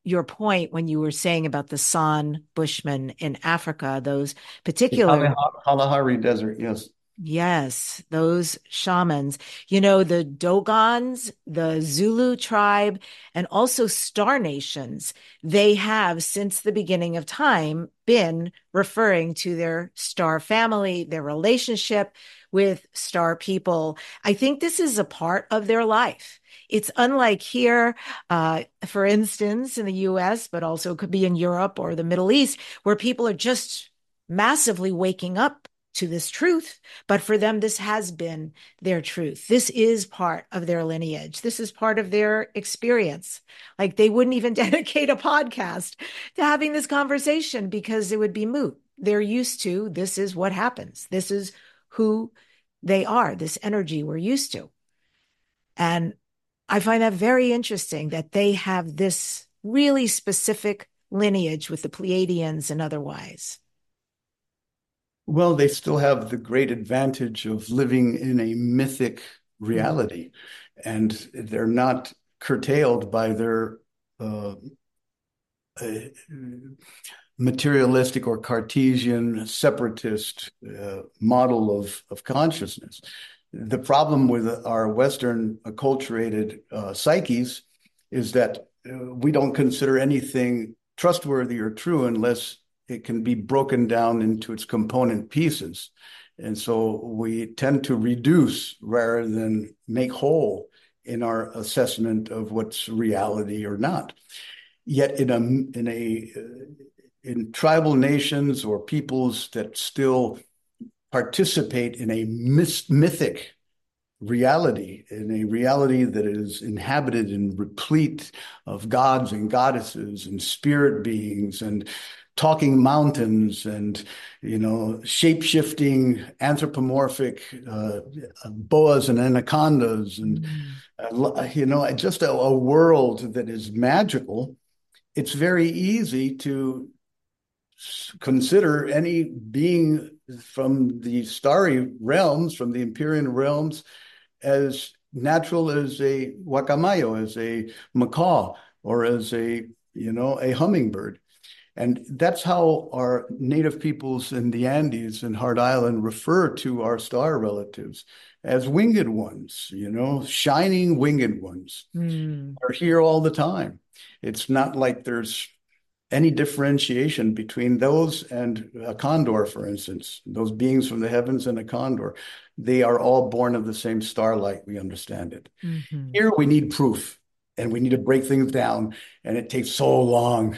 your point when you were saying about the San Bushmen in Africa, those The particular, Kalahari Desert, yes. yes, those shamans, the Dogons, the Zulu tribe, and also star nations, they have since the beginning of time been referring to their star family, their relationship with star people. I think this is a part of their life. It's unlike here, for instance, in the US, but also could be in Europe or the Middle East, where people are just massively waking up to this truth. But for them, this has been their truth. This is part of their lineage. This is part of their experience. Like they wouldn't even dedicate a podcast to having this conversation because it would be moot. They're used to this is what happens. This is who they are, this energy we're used to. And I find that very interesting that they have this really specific lineage with the Pleiadians and otherwise. Well, they still have the great advantage of living in a mythic reality, and they're not curtailed by their uh, materialistic or Cartesian separatist model of consciousness. The problem with our Western acculturated psyches is that we don't consider anything trustworthy or true unless it can be broken down into its component pieces. And so we tend to reduce rather than make whole in our assessment of what's reality or not. Yet in tribal nations or peoples that still participate in a mythic reality, in a reality that is inhabited and replete of gods and goddesses and spirit beings and talking mountains and, shape-shifting anthropomorphic boas and anacondas and, just a world that is magical. It's very easy to consider any being from the starry realms, from the Empyrean realms, as natural as a guacamayo, as a macaw, or as a hummingbird. And that's how our native peoples in the Andes and Hard Island refer to our star relatives as winged ones, shining winged ones. Are here all the time. It's not like there's any differentiation between those and a condor, for instance, those beings from the heavens and a condor. They are all born of the same starlight, we understand it. Mm-hmm. Here we need proof. And we need to break things down, and it takes so long.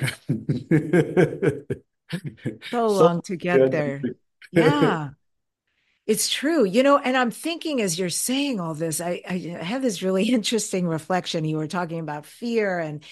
So long to get there. Yeah, it's true. And I'm thinking as you're saying all this, I have this really interesting reflection. You were talking about fear and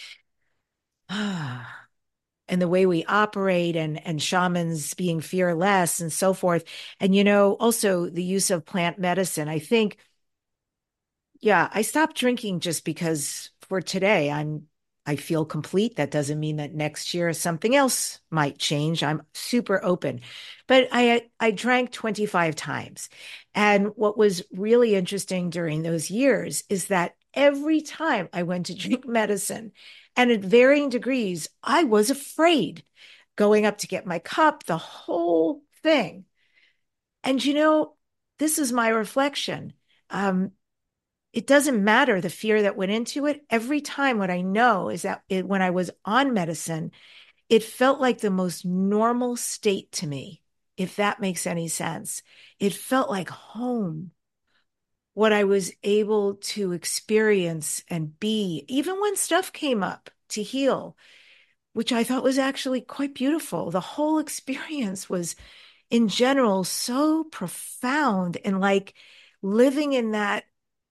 and the way we operate and shamans being fearless and so forth. And, also the use of plant medicine. I think, yeah, I stopped drinking just because for today I feel complete. That doesn't mean that next year something else might change. I'm super open. But I drank 25 times. And what was really interesting during those years is that every time I went to drink medicine, and at varying degrees, I was afraid going up to get my cup, the whole thing. And this is my reflection. It doesn't matter the fear that went into it. Every time, what I know is that when I was on medicine, it felt like the most normal state to me, if that makes any sense. It felt like home, what I was able to experience and be, even when stuff came up to heal, which I thought was actually quite beautiful. The whole experience was, in general, so profound and like living in that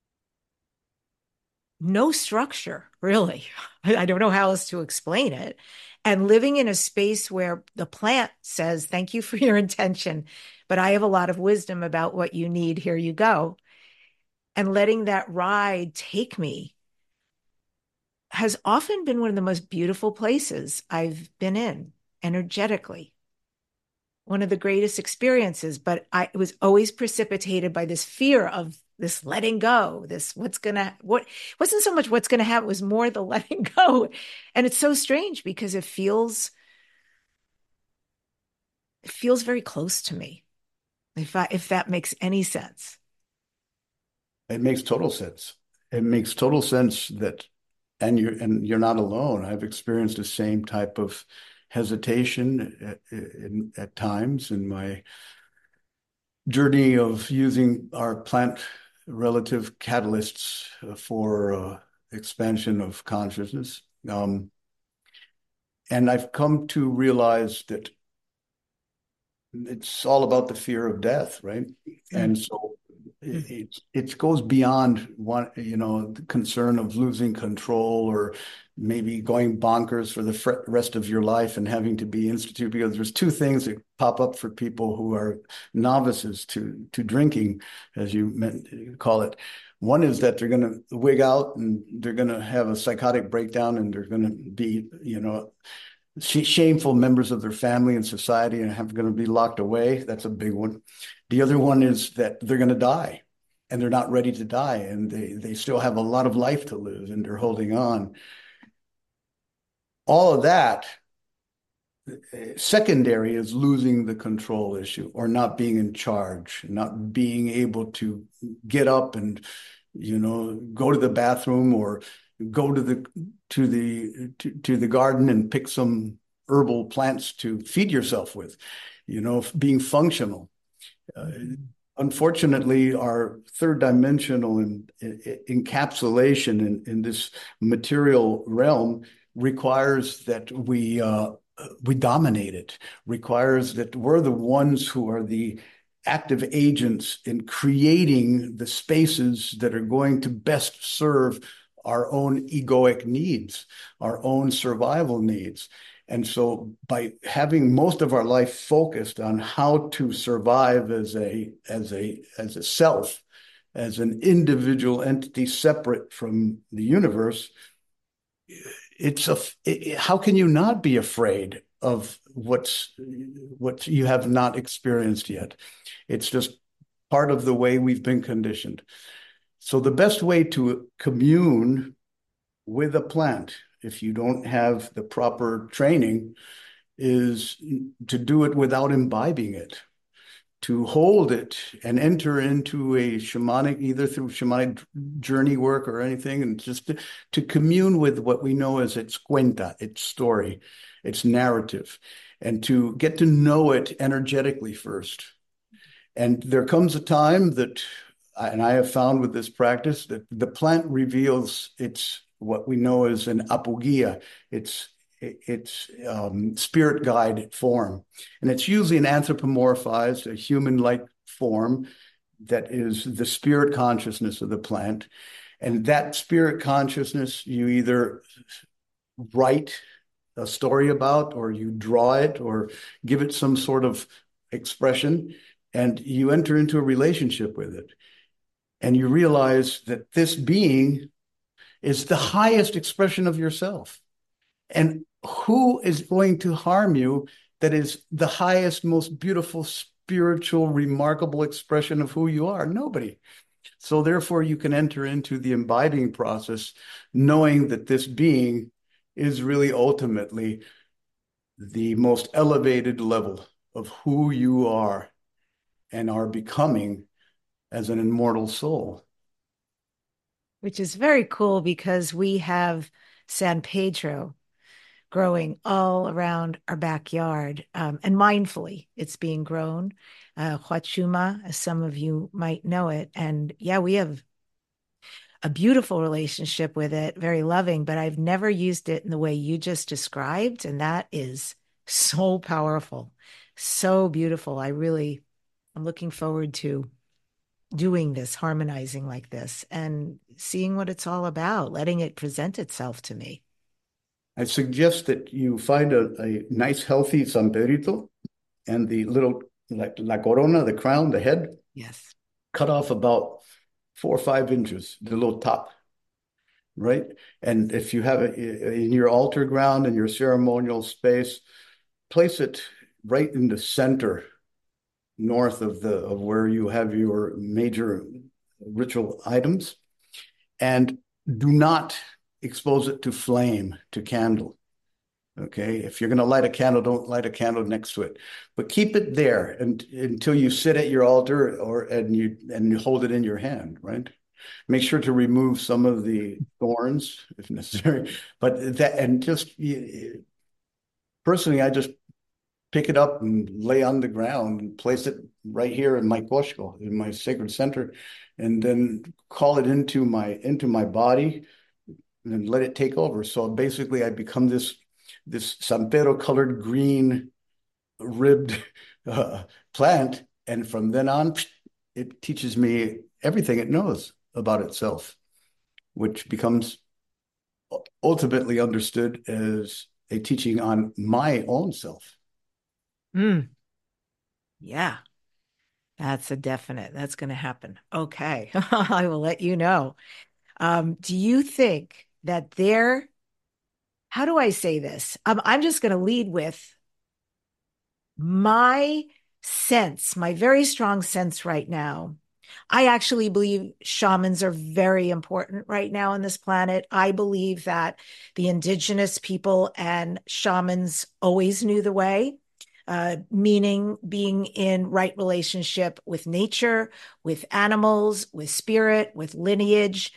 no structure, really. I don't know how else to explain it. And living in a space where the plant says, thank you for your intention, but I have a lot of wisdom about what you need. Here you go. And letting that ride take me has often been one of the most beautiful places I've been in energetically. One of the greatest experiences, but it was always precipitated by this fear of this letting go, this what wasn't so much what's gonna happen, it was more the letting go. And it's so strange because it feels very close to me. If that makes any sense. It makes total sense. It makes total sense that, and you're not alone. I've experienced the same type of hesitation at times in my journey of using our plant relative catalysts for expansion of consciousness. And I've come to realize that it's all about the fear of death, right? And so it goes beyond one, the concern of losing control or maybe going bonkers for the rest of your life and having to be instituted, because there's two things that pop up for people who are novices to drinking, as you call it. One is that they're going to wig out and they're going to have a psychotic breakdown and they're going to be, shameful members of their family and society and going to be locked away. That's a big one. The other one is that they're going to die and they're not ready to die and they still have a lot of life to live and they're holding on. All of that, secondary, is losing the control issue or not being in charge, not being able to get up and, go to the bathroom or go to the garden and pick some herbal plants to feed yourself with, being functional. Unfortunately, our third dimensional encapsulation in this material realm requires that we dominate it, requires that we're the ones who are the active agents in creating the spaces that are going to best serve our own egoic needs, our own survival needs. And so by having most of our life focused on how to survive as a self, as an individual entity separate from the universe, how can you not be afraid of what you have not experienced yet? It's just part of the way we've been conditioned. So the best way to commune with a plant, if you don't have the proper training, is to do it without imbibing it, to hold it and enter into a shamanic, either through shamanic journey work or anything, and just to commune with what we know as its cuenta, its story, its narrative, and to get to know it energetically first. And there comes a time that, and I have found with this practice, that the plant reveals its what we know as an apogia, its spirit guide form. And it's usually an anthropomorphized, a human-like form that is the spirit consciousness of the plant. And that spirit consciousness, you either write a story about, or you draw it, or give it some sort of expression, and you enter into a relationship with it. And you realize that this being is the highest expression of yourself. And who is going to harm you that is the highest, most beautiful, spiritual, remarkable expression of who you are? Nobody. So therefore, you can enter into the imbibing process knowing that this being is really ultimately the most elevated level of who you are and are becoming as an immortal soul. Which is very cool because we have San Pedro growing all around our backyard, and mindfully it's being grown. Huachuma, as some of you might know it. And yeah, we have a beautiful relationship with it, very loving, but I've never used it in the way you just described. And that is so powerful, so beautiful. I'm looking forward to doing this, harmonizing like this and seeing what it's all about, letting it present itself to me. I suggest that you find a nice, healthy San Pedrito and the little, like la corona, the crown, the head. Yes. Cut off about 4 or 5 inches, the little top, right? And if you have it in your altar ground, in your ceremonial space, place it right in the center, north of where you have your major ritual items, and do not expose it to flame, to candle. Okay, if you're going to light a candle, don't light a candle next to it, but keep it there until you sit at your altar and you hold it in your hand, right? Make sure to remove some of the thorns if necessary, but that and just personally, I just pick it up and lay on the ground and place it right here in my koshko, in my sacred center, and then call it into my body and let it take over. So basically, I become this San Pedro colored green ribbed plant, and from then on, it teaches me everything it knows about itself, which becomes ultimately understood as a teaching on my own self. Mm, yeah, that's a definite. That's going to happen. Okay. I will let you know. Do you think that how do I say this? I'm just going to lead with my sense, my very strong sense right now. I actually believe shamans are very important right now on this planet. I believe that the indigenous people and shamans always knew the way, meaning being in right relationship with nature, with animals, with spirit, with lineage,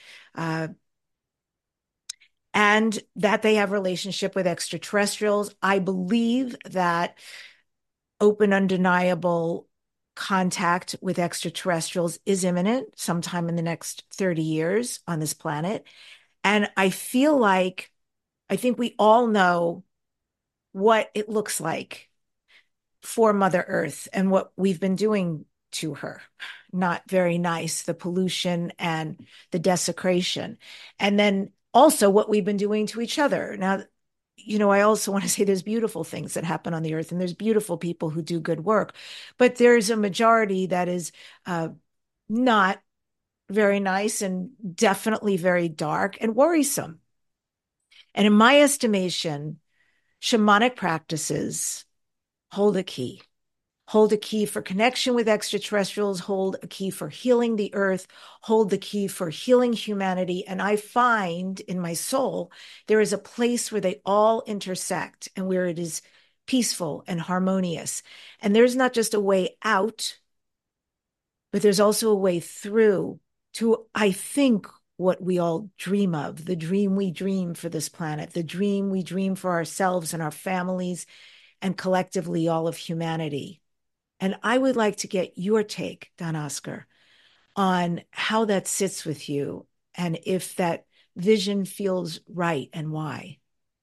and that they have relationship with extraterrestrials. I believe that open, undeniable contact with extraterrestrials is imminent sometime in the next 30 years on this planet. And I feel like I think we all know what it looks like for Mother Earth and what we've been doing to her. Not very nice, the pollution and the desecration. And then also what we've been doing to each other. Now, I also want to say there's beautiful things that happen on the earth and there's beautiful people who do good work, but there's a majority that is not very nice and definitely very dark and worrisome. And in my estimation, shamanic practices hold a key. Hold a key for connection with extraterrestrials, hold a key for healing the earth, hold the key for healing humanity. And I find in my soul, there is a place where they all intersect and where it is peaceful and harmonious. And there's not just a way out, but there's also a way through to, I think, what we all dream of, the dream we dream for this planet, the dream we dream for ourselves and our families, and collectively all of humanity. And I would like to get your take, Don Oscar, on how that sits with you and if that vision feels right and why.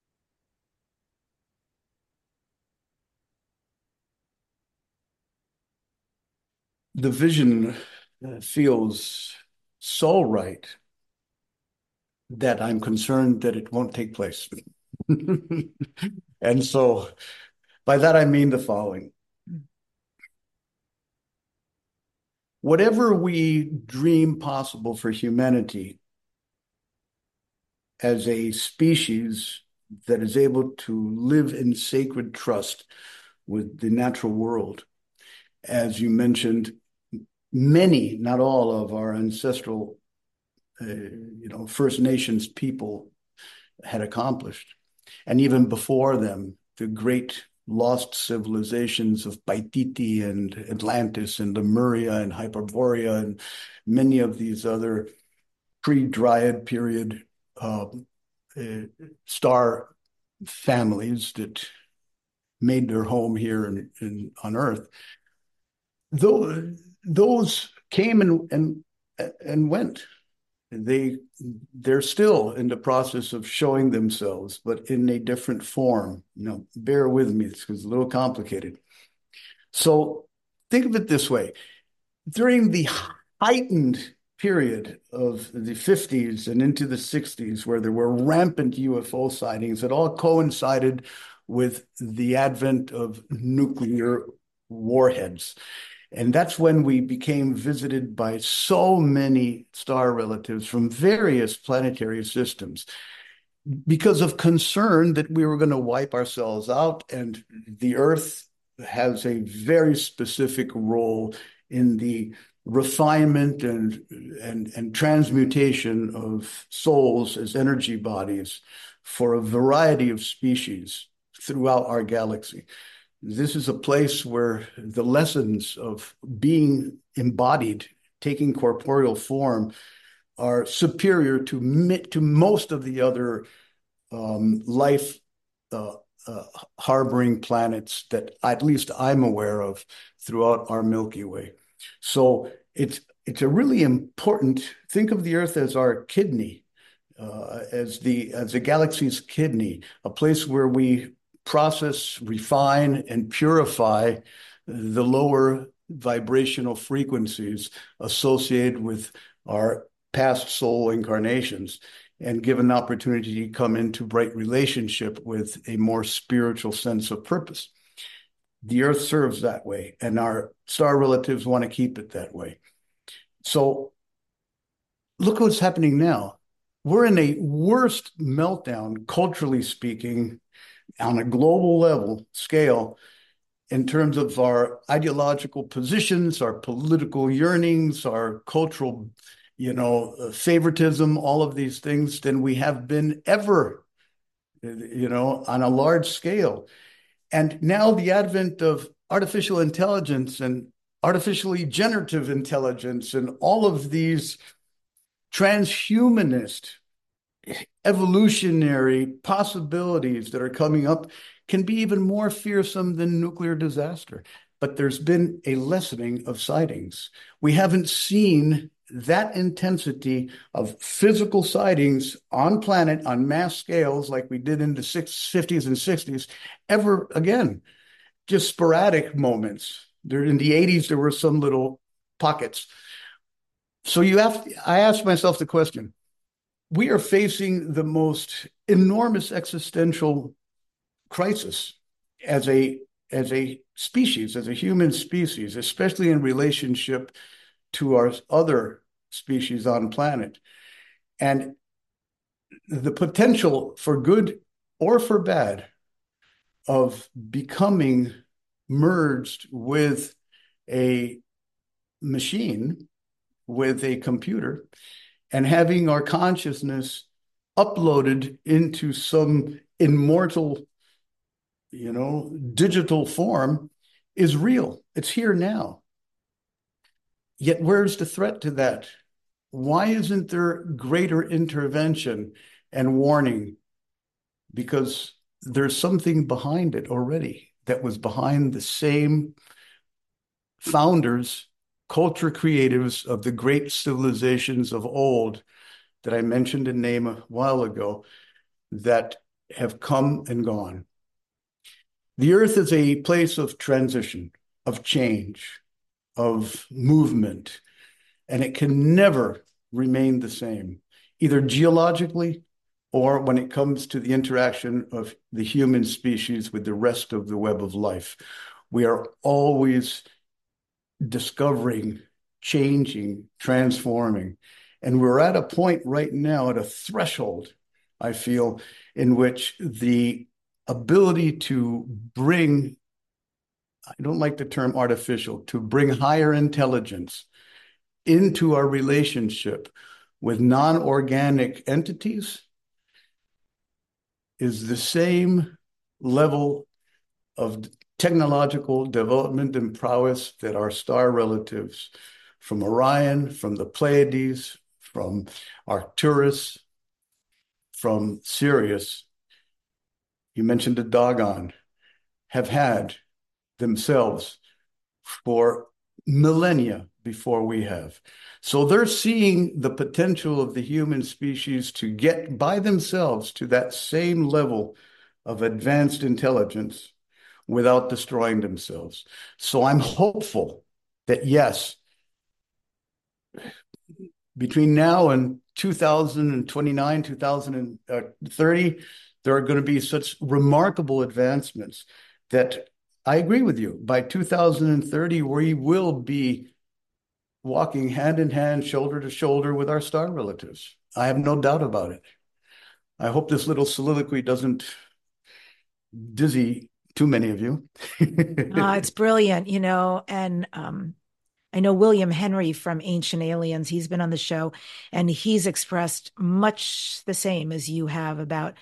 The vision feels so right that I'm concerned that it won't take place. And so by that, I mean the following. Whatever we dream possible for humanity as a species that is able to live in sacred trust with the natural world, as you mentioned, many, not all of our ancestral, First Nations people had accomplished. And even before them, the great lost civilizations of Paititi and Atlantis and Lemuria and Hyperborea and many of these other pre-Dryad period star families that made their home here on Earth. Those came and went. They're still in the process of showing themselves, but in a different form. Bear with me, it's a little complicated. So think of it this way. During the heightened period of the 50s and into the 60s, where there were rampant UFO sightings, it all coincided with the advent of nuclear warheads. And that's when we became visited by so many star relatives from various planetary systems because of concern that we were going to wipe ourselves out. And the Earth has a very specific role in the refinement and transmutation of souls as energy bodies for a variety of species throughout our galaxy. This is a place where the lessons of being embodied, taking corporeal form, are superior to most of the other life uh, harboring planets that at least I'm aware of throughout our Milky Way. So it's a really important. Think of the Earth as our kidney, as the galaxy's kidney, a place where we process, refine, and purify the lower vibrational frequencies associated with our past soul incarnations and give an opportunity to come into right relationship with a more spiritual sense of purpose. The Earth serves that way, and our star relatives want to keep it that way. So look what's happening now. We're in a worst meltdown, culturally speaking, on a global level scale, in terms of our ideological positions, our political yearnings, our cultural, favoritism, all of these things, than we have been ever, on a large scale. And now the advent of artificial intelligence and artificially generative intelligence and all of these transhumanist evolutionary possibilities that are coming up can be even more fearsome than nuclear disaster. But there's been a lessening of sightings. We haven't seen that intensity of physical sightings on planet on mass scales like we did in the 50s and 60s ever again. Just sporadic moments. There in the 80s, there were some little pockets. So I asked myself the question, we are facing the most enormous existential crisis as a species, as a human species, especially in relationship to our other species on planet. And the potential for good or for bad of becoming merged with a machine, with a computer, and having our consciousness uploaded into some immortal, digital form is real. It's here now. Yet where's the threat to that? Why isn't there greater intervention and warning? Because there's something behind it already that was behind the same founders, culture creatives of the great civilizations of old that I mentioned in name a while ago that have come and gone. The Earth is a place of transition, of change, of movement, and it can never remain the same, either geologically or when it comes to the interaction of the human species with the rest of the web of life. We are always discovering, changing, transforming. And we're at a point right now, at a threshold, I feel, in which the ability to bring, I don't like the term artificial, to bring higher intelligence into our relationship with non-organic entities is the same level of technological development and prowess that our star relatives from Orion, from the Pleiades, from Arcturus, from Sirius, you mentioned the Dogon, have had themselves for millennia before we have. So they're seeing the potential of the human species to get by themselves to that same level of advanced intelligence without destroying themselves. So I'm hopeful that yes, between now and 2029, 2030, there are going to be such remarkable advancements that I agree with you. By 2030, we will be walking hand in hand, shoulder to shoulder with our star relatives. I have no doubt about it. I hope this little soliloquy doesn't dizzy too many of you. It's brilliant, and I know William Henry from Ancient Aliens, he's been on the show, and he's expressed much the same as you have about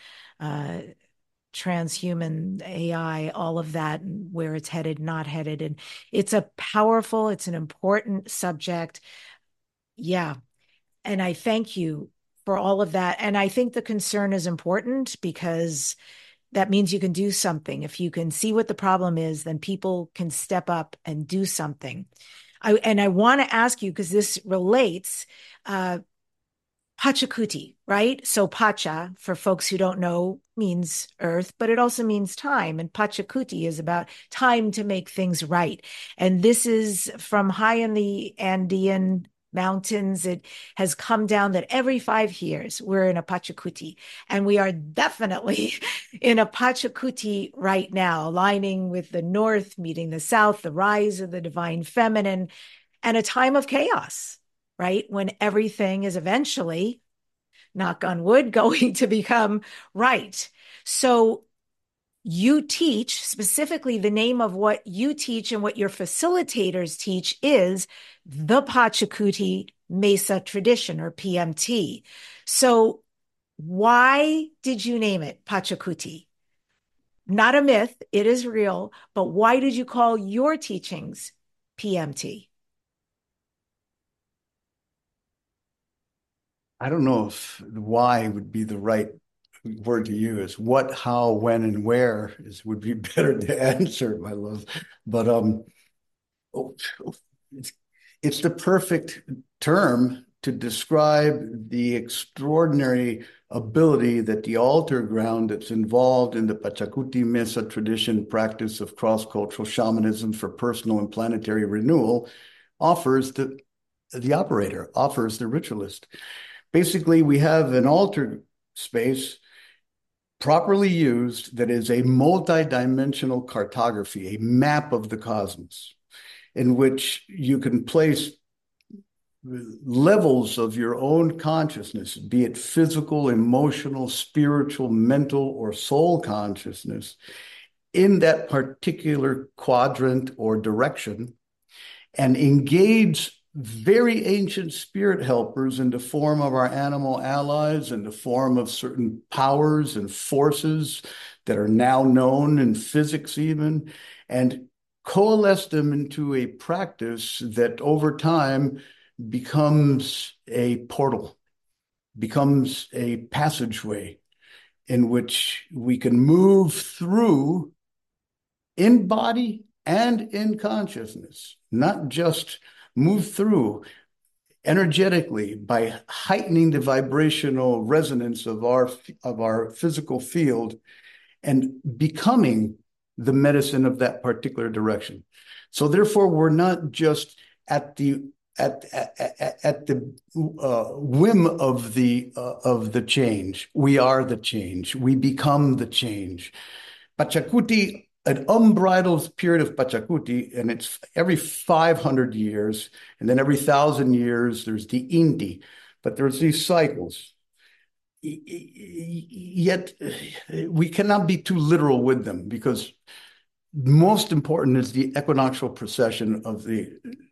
transhuman AI, all of that, and where it's headed, not headed. And it's it's an important subject. Yeah. And I thank you for all of that. And I think the concern is important because that means you can do something. If you can see what the problem is, then people can step up and do something. I want to ask you, because this relates, Pachacuti, right? So Pacha, for folks who don't know, means earth, but it also means time. And Pachacuti is about time to make things right. And this is from high in the Andean mountains. It has come down that every 5 years we're in a Pachacuti. And we are definitely in a Pachacuti right now, aligning with the north, meeting the south, the rise of the divine feminine, and a time of chaos, right? When everything is eventually, knock on wood, going to become right. So you teach, specifically the name of what you teach and what your facilitators teach is the Pachacuti Mesa tradition, or PMT. So why did you name it Pachacuti? Not a myth, it is real, but why did you call your teachings PMT? I don't know if why would be the right word to use. What, how, when, and where would be better to answer, my love. But oh, it's the perfect term to describe the extraordinary ability that the altar ground that's involved in the Pachacuti Mesa tradition practice of cross-cultural shamanism for personal and planetary renewal offers the operator, offers the ritualist. Basically, we have an altar space properly used that is a multi-dimensional cartography, a map of the cosmos, in which you can place levels of your own consciousness, be it physical, emotional, spiritual, mental, or soul consciousness, in that particular quadrant or direction, and engage very ancient spirit helpers in the form of our animal allies, in the form of certain powers and forces that are now known in physics even, and coalesce them into a practice that over time becomes a portal, becomes a passageway in which we can move through in body and in consciousness, not just move through energetically by heightening the vibrational resonance of our physical field and becoming the medicine of that particular direction. So therefore, we're not just at the whim of the change. We are the change. We become the change. Pachacuti, an unbridled period of Pachacuti, and it's every 500 years, and then every 1,000 years, there's the Inti, but there's these cycles. Yet we cannot be too literal with them, because most important is the equinoctial precession of the,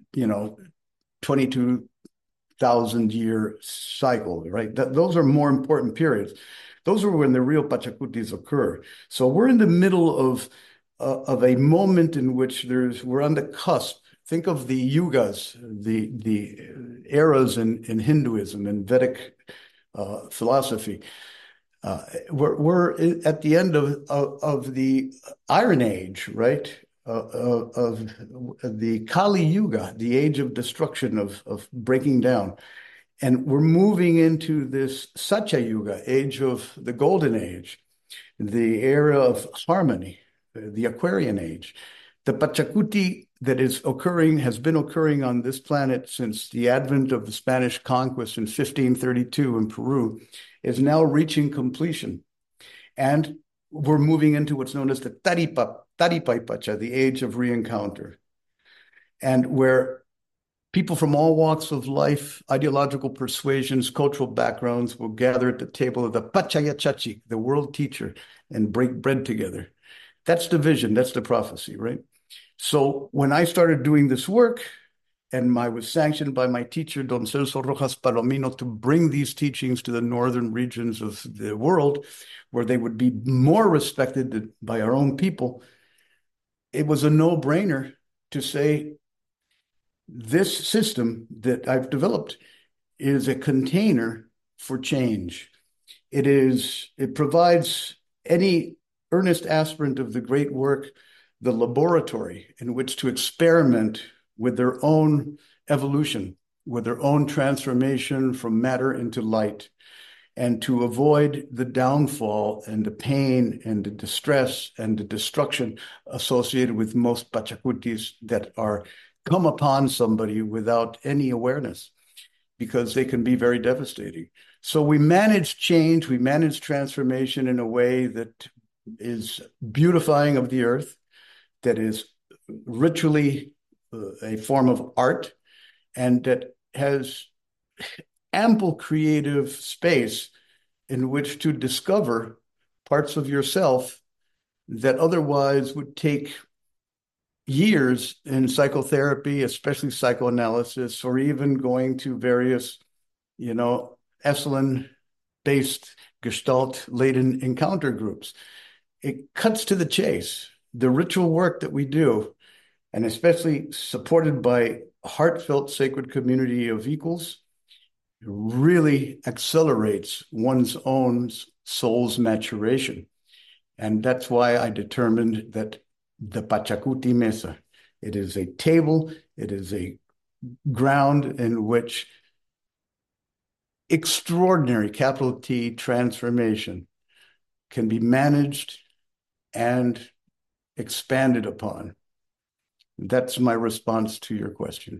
22,000 year cycle, right? Those are more important periods. Those are when the real Pachacutis occur. So we're in the middle of a moment in which we're on the cusp. Think of the yugas, the eras in Hinduism and Vedic philosophy. We're at the end of the Iron Age, right? Of the Kali Yuga, the age of destruction, of breaking down. And we're moving into this Satya Yuga, age of the Golden Age, the era of harmony, the Aquarian Age. The Pachacuti that has been occurring on this planet since the advent of the Spanish conquest in 1532 in Peru, is now reaching completion. And we're moving into what's known as the Taripay Pacha, the age of reencounter, and where people from all walks of life, ideological persuasions, cultural backgrounds will gather at the table of the Pachayachachi, the world teacher, and break bread together. That's the vision. That's the prophecy, right? So when I started doing this work, And I was sanctioned by my teacher, Don Celso Rojas Palomino, to bring these teachings to the northern regions of the world where they would be more respected by our own people. It was a no-brainer to say, this system that I've developed is a container for change. It provides any earnest aspirant of the great work the laboratory in which to experiment with their own evolution, with their own transformation from matter into light, and to avoid the downfall and the pain and the distress and the destruction associated with most pachacutis that are come upon somebody without any awareness, because they can be very devastating. So we manage change, we manage transformation in a way that is beautifying of the earth, that is ritually a form of art, and that has ample creative space in which to discover parts of yourself that otherwise would take years in psychotherapy, especially psychoanalysis, or even going to various, Esalen-based Gestalt-laden encounter groups. It cuts to the chase. The ritual work that we do, and especially supported by a heartfelt sacred community of equals, really accelerates one's own soul's maturation. And that's why I determined that the Pachacuti Mesa, it is a table, it is a ground in which extraordinary, capital T, transformation can be managed and expanded upon. That's my response to your question.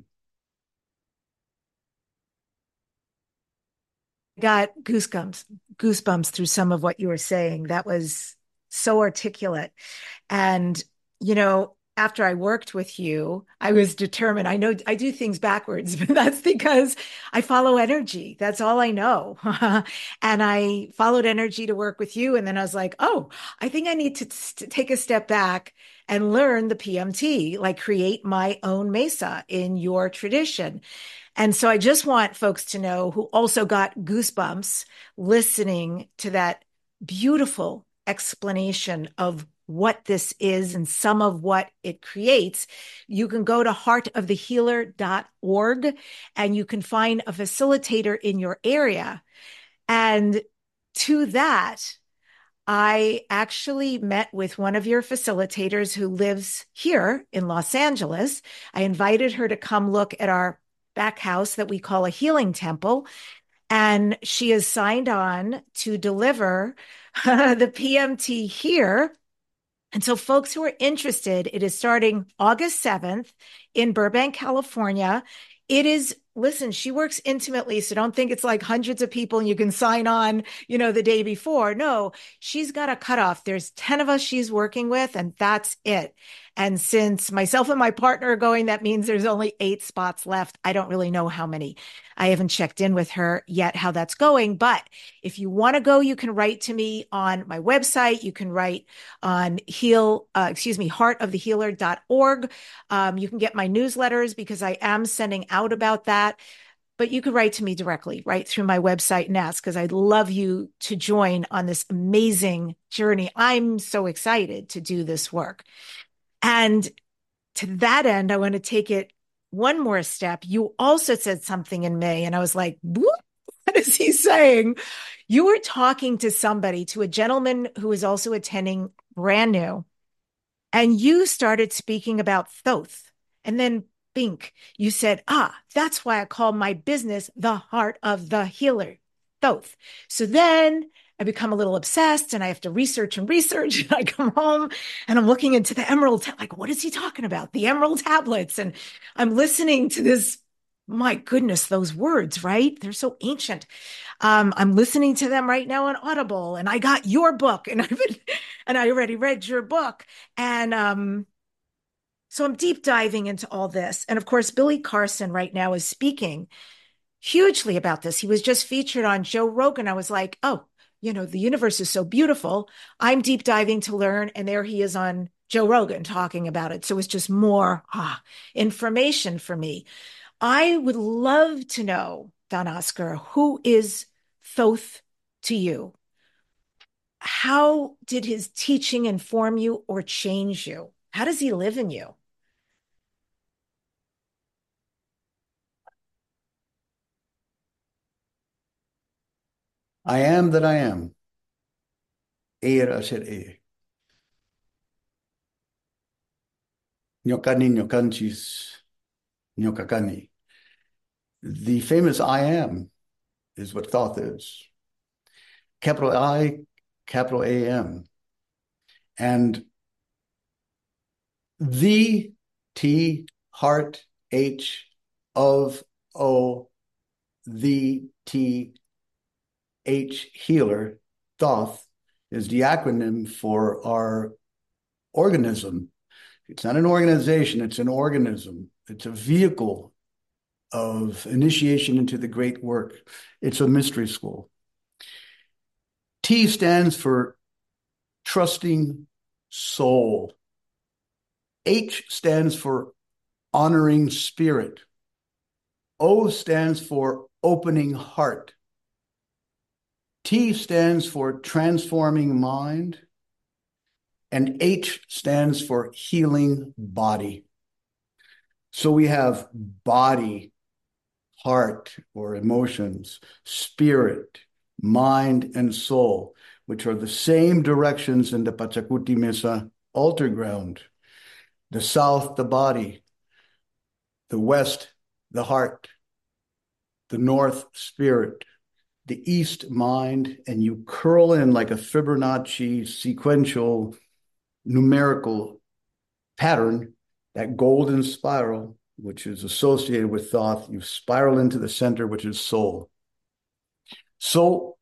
Got goosebumps through some of what you were saying. That was so articulate. And, after I worked with you, I was determined. I know I do things backwards, but that's because I follow energy. That's all I know. And I followed energy to work with you. And then I was like, oh, I think I need to take a step back and learn the PMT, like create my own mesa in your tradition. And so I just want folks to know, who also got goosebumps listening to that beautiful explanation of what this is and some of what it creates. You can go to heartofthehealer.org and you can find a facilitator in your area. And to that, I actually met with one of your facilitators who lives here in Los Angeles. I invited her to come look at our back house that we call a healing temple. And she is signed on to deliver the PMT here. And so folks who are interested, it is starting August 7th in Burbank, California. It is, listen, she works intimately, so don't think it's like hundreds of people and you can sign on, the day before. No, she's got a cutoff. There's 10 of us she's working with, and that's it. And since myself and my partner are going, that means there's only 8 spots left. I don't really know how many. I haven't checked in with her yet how that's going. But if you want to go, you can write to me on my website. You can write on heartofthehealer.org. You can get my newsletters because I am sending out about that. But you could write to me directly, right through my website and ask, because I'd love you to join on this amazing journey. I'm so excited to do this work. And to that end, I want to take it one more step. You also said something in May, and I was like, what is he saying? You were talking to a gentleman who is also attending brand new, and you started speaking about Thoth. And then, bink, you said, that's why I call my business the Heart of the Healer, Thoth. So then I become a little obsessed and I have to research. And I come home and I'm looking into the emerald, like, what is he talking about? The emerald tablets. And I'm listening to this. My goodness, those words, right? They're so ancient. I'm listening to them right now on Audible, and I got your book, and I already read your book. And so I'm deep diving into all this. And of course, Billy Carson right now is speaking hugely about this. He was just featured on Joe Rogan. I was like, oh, the universe is so beautiful. I'm deep diving to learn. And there he is on Joe Rogan talking about it. So it's just more information for me. I would love to know, Don Oscar, who is Thoth to you? How did his teaching inform you or change you? How does he live in you? I am that I am. Eir asher e. Nyokani nyokanchis nyokakani. The famous I am is what Thoth is. Capital I, capital AM. And the T, heart, H, of, O, the T, H, healer, Thoth, is the acronym for our organism. It's not an organization, it's an organism. It's a vehicle of initiation into the great work. It's a mystery school. T stands for trusting soul. H stands for honoring spirit. O stands for opening heart. T stands for transforming mind. And H stands for healing body. So we have body, heart or emotions, spirit, mind, and soul, which are the same directions in the Pachacuti Mesa altar ground. The south, the body, the west, the heart, the north, spirit, the east, mind, and you curl in like a Fibonacci sequential numerical pattern, that golden spiral, which is associated with Thoth, you spiral into the center, which is soul. So,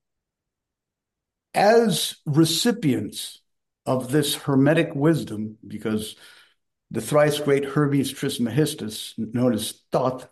as recipients of this Hermetic wisdom, because the thrice great Hermes Trismegistus, known as Thoth,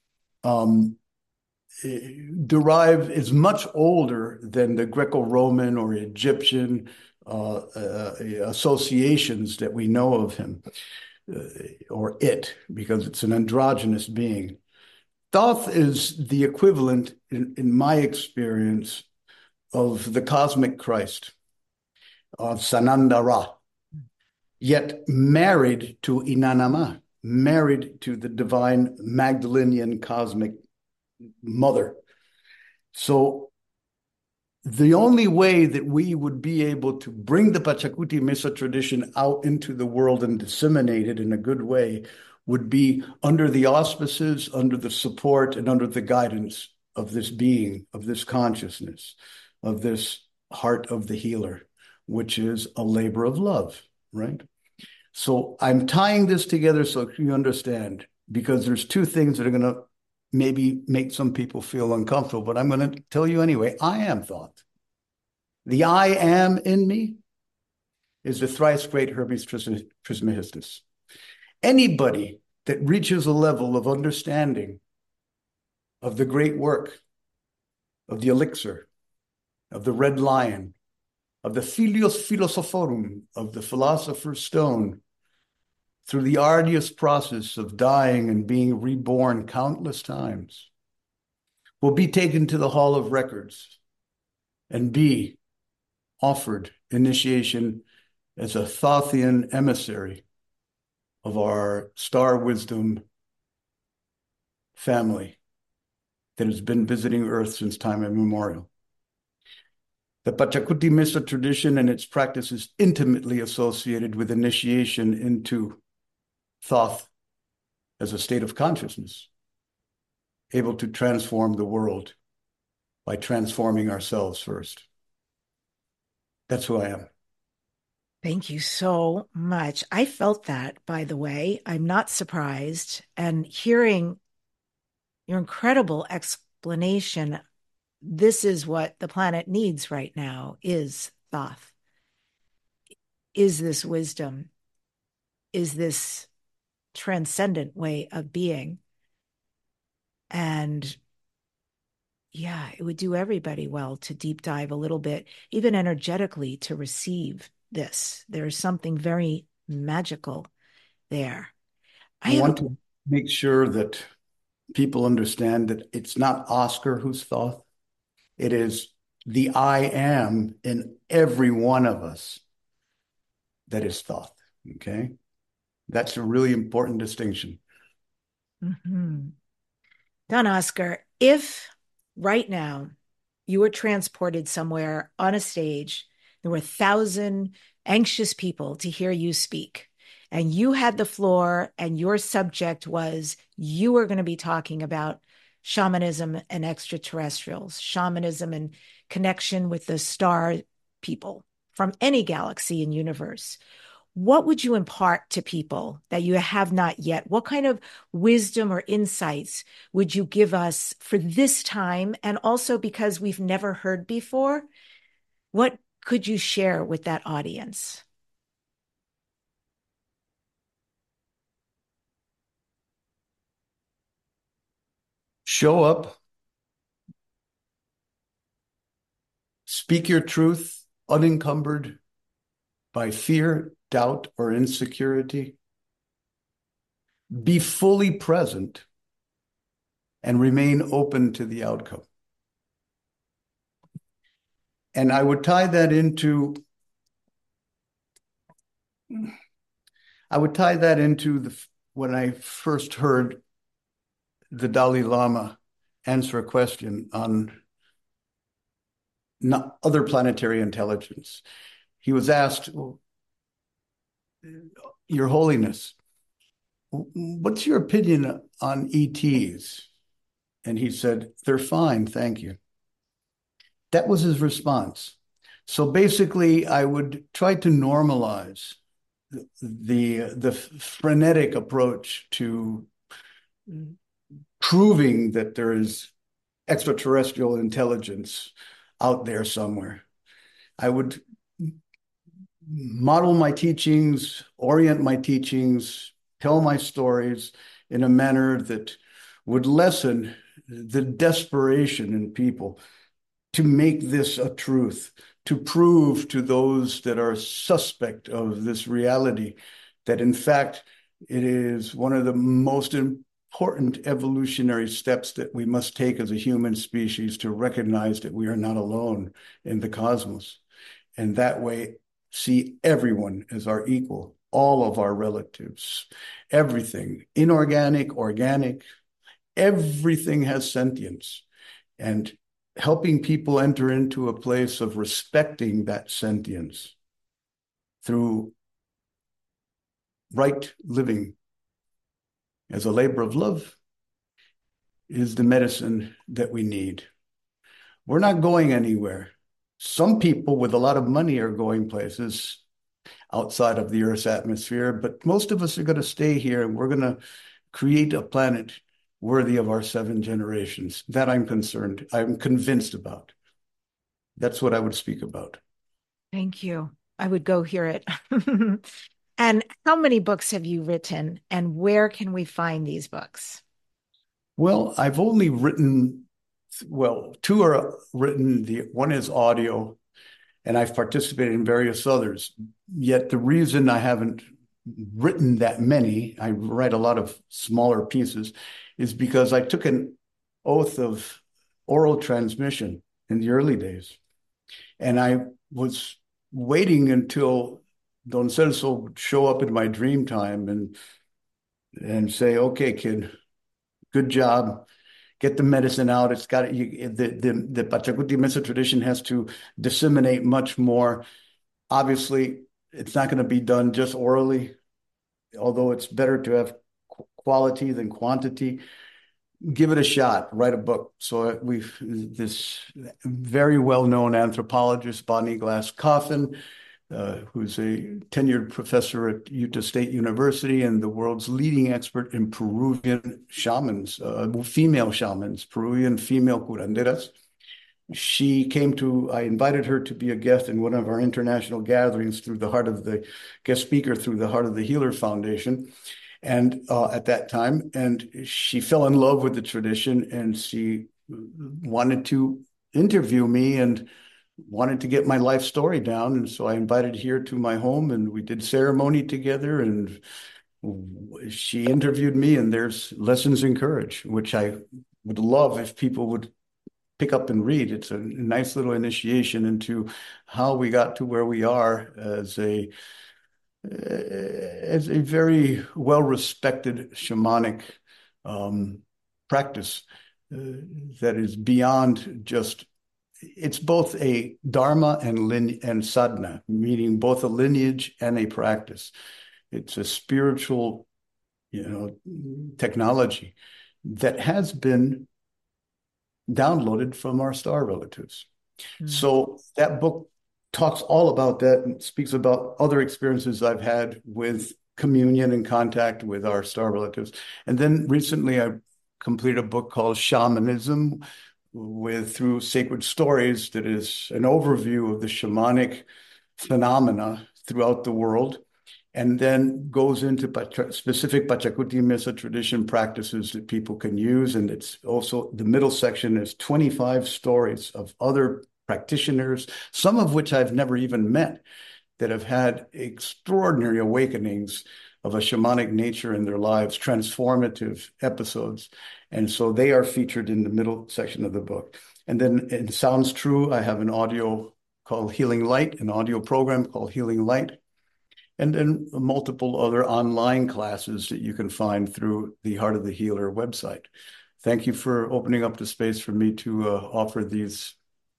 is much older than the Greco-Roman or Egyptian associations that we know of him, or it, because it's an androgynous being. Thoth is the equivalent, in my experience, of the cosmic Christ, of Sanandara, yet married to Inanna, married to the divine Magdalenian cosmic mother. So the only way that we would be able to bring the Pachacuti Mesa tradition out into the world and disseminate it in a good way would be under the auspices, under the support, and under the guidance of this being, of this consciousness, of this heart of the healer, which is a labor of love, right? So I'm tying this together so you understand, because there's two things that are going to maybe make some people feel uncomfortable, but I'm going to tell you anyway. I am Thoth. The I am in me is the thrice great Hermes Trismegistus. Anybody that reaches a level of understanding of the great work, of the elixir, of the red lion, of the Philios Philosophorum, of the philosopher's stone, through the arduous process of dying and being reborn countless times, will be taken to the Hall of Records and be offered initiation as a Thothian emissary of our star wisdom family that has been visiting Earth since time immemorial. The Pachacuti Mesa tradition and its practice is intimately associated with initiation into Thoth as a state of consciousness, able to transform the world by transforming ourselves first. That's who I am. Thank you so much. I felt that, by the way. I'm not surprised. And hearing your incredible explanation, this is what the planet needs right now, is Thoth. Is this wisdom? Is this transcendent way of being? And yeah, it would do everybody well to deep dive a little bit, even energetically, to receive this. There is something very magical there. I want to make sure that people understand that it's not Oscar who's thoth. It is the I am in every one of us that is thoth. Okay. That's a really important distinction. Mm-hmm. Don Oscar, if right now you were transported somewhere on a stage, there were 1,000 anxious people to hear you speak, and you had the floor, and your subject was you were going to be talking about shamanism and extraterrestrials, shamanism and connection with the star people from any galaxy and universe. What would you impart to people that you have not yet? What kind of wisdom or insights would you give us for this time? And also because we've never heard before, what could you share with that audience? Show up, speak your truth unencumbered by fear, doubt, or insecurity. Be fully present and remain open to the outcome. And I would tie that into when I first heard the Dalai Lama answer a question on other planetary intelligence. He was asked, Your Holiness, what's your opinion on ETs? And he said, they're fine, thank you. That was his response. So basically, I would try to normalize the frenetic approach to proving that there is extraterrestrial intelligence out there somewhere. I would model my teachings, orient my teachings, tell my stories in a manner that would lessen the desperation in people to make this a truth, to prove to those that are suspect of this reality that in fact it is one of the most important evolutionary steps that we must take as a human species to recognize that we are not alone in the cosmos. And that way, see everyone as our equal, all of our relatives, everything, inorganic, organic, everything has sentience. And helping people enter into a place of respecting that sentience through right living as a labor of love is the medicine that we need. We're not going anywhere. Some people with a lot of money are going places outside of the Earth's atmosphere, but most of us are going to stay here and we're going to create a planet worthy of our 7 generations. That I'm convinced about. That's what I would speak about. Thank you. I would go hear it. And how many books have you written, and where can we find these books? Well, I've only written, 2 are written. One is audio, and I've participated in various others. Yet the reason I haven't written that many, I write a lot of smaller pieces, is because I took an oath of oral transmission in the early days. And I was waiting until Don Celso would show up in my dream time and say, okay, kid, good job. Get the medicine out. It's got the Pachacuti Mesa tradition has to disseminate much more. Obviously, it's not going to be done just orally, although it's better to have quality than quantity. Give it a shot. Write a book. So this very well-known anthropologist, Bonnie Glass Coffin, who's a tenured professor at Utah State University and the world's leading expert in Peruvian shamans, female shamans, Peruvian female curanderas. I invited her to be a guest in one of our international gatherings through the Heart of the guest speaker through the Heart of the Healer Foundation. And at that time, and she fell in love with the tradition and she wanted to interview me and wanted to get my life story down. And so I invited her to my home and we did ceremony together and She interviewed me, and there's Lessons in Courage, which I would love if people would pick up and read. It's a nice little initiation into how we got to where we are as a very well-respected shamanic practice that is beyond just, it's both a dharma and sadhana, meaning both a lineage and a practice. It's a spiritual, technology that has been downloaded from our star relatives. So that book talks all about that and speaks about other experiences I've had with communion and contact with our star relatives. And then recently I completed a book called Shamanism through Sacred Stories, that is an overview of the shamanic phenomena throughout the world, and then goes into specific Pachacuti Mesa tradition practices that people can use. And it's also, the middle section is 25 stories of other practitioners, some of which I've never even met, that have had extraordinary awakenings of a shamanic nature in their lives, transformative episodes. And so they are featured in the middle section of the book. And then it sounds true, I have an audio called Healing Light, an audio program called Healing Light, and then multiple other online classes that you can find through the Heart of the Healer website. Thank you for opening up the space for me to offer these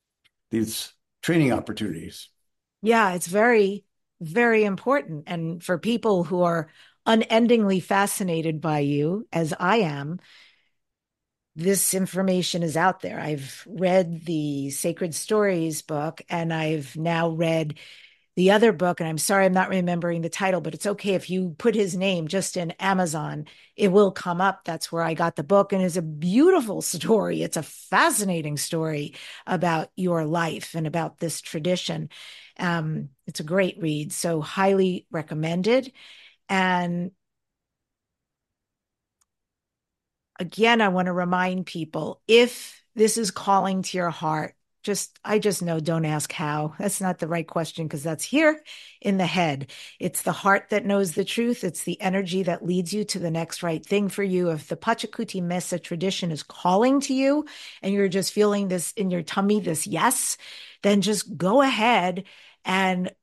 training opportunities. Yeah, it's very, very important. And for people who are unendingly fascinated by you, as I am, this information is out there. I've read the Sacred Stories book, and I've now read the other book, and I'm sorry I'm not remembering the title, but it's okay if you put his name just in Amazon, it will come up. That's where I got the book, and it's a beautiful story. It's a fascinating story about your life and about this tradition. It's a great read, so highly recommended. And again, I want to remind people, if this is calling to your heart, I just know, don't ask how. That's not the right question, because that's here in the head. It's the heart that knows the truth. It's the energy that leads you to the next right thing for you. If the Pachacuti Mesa tradition is calling to you and you're just feeling this in your tummy, this yes, then just go ahead and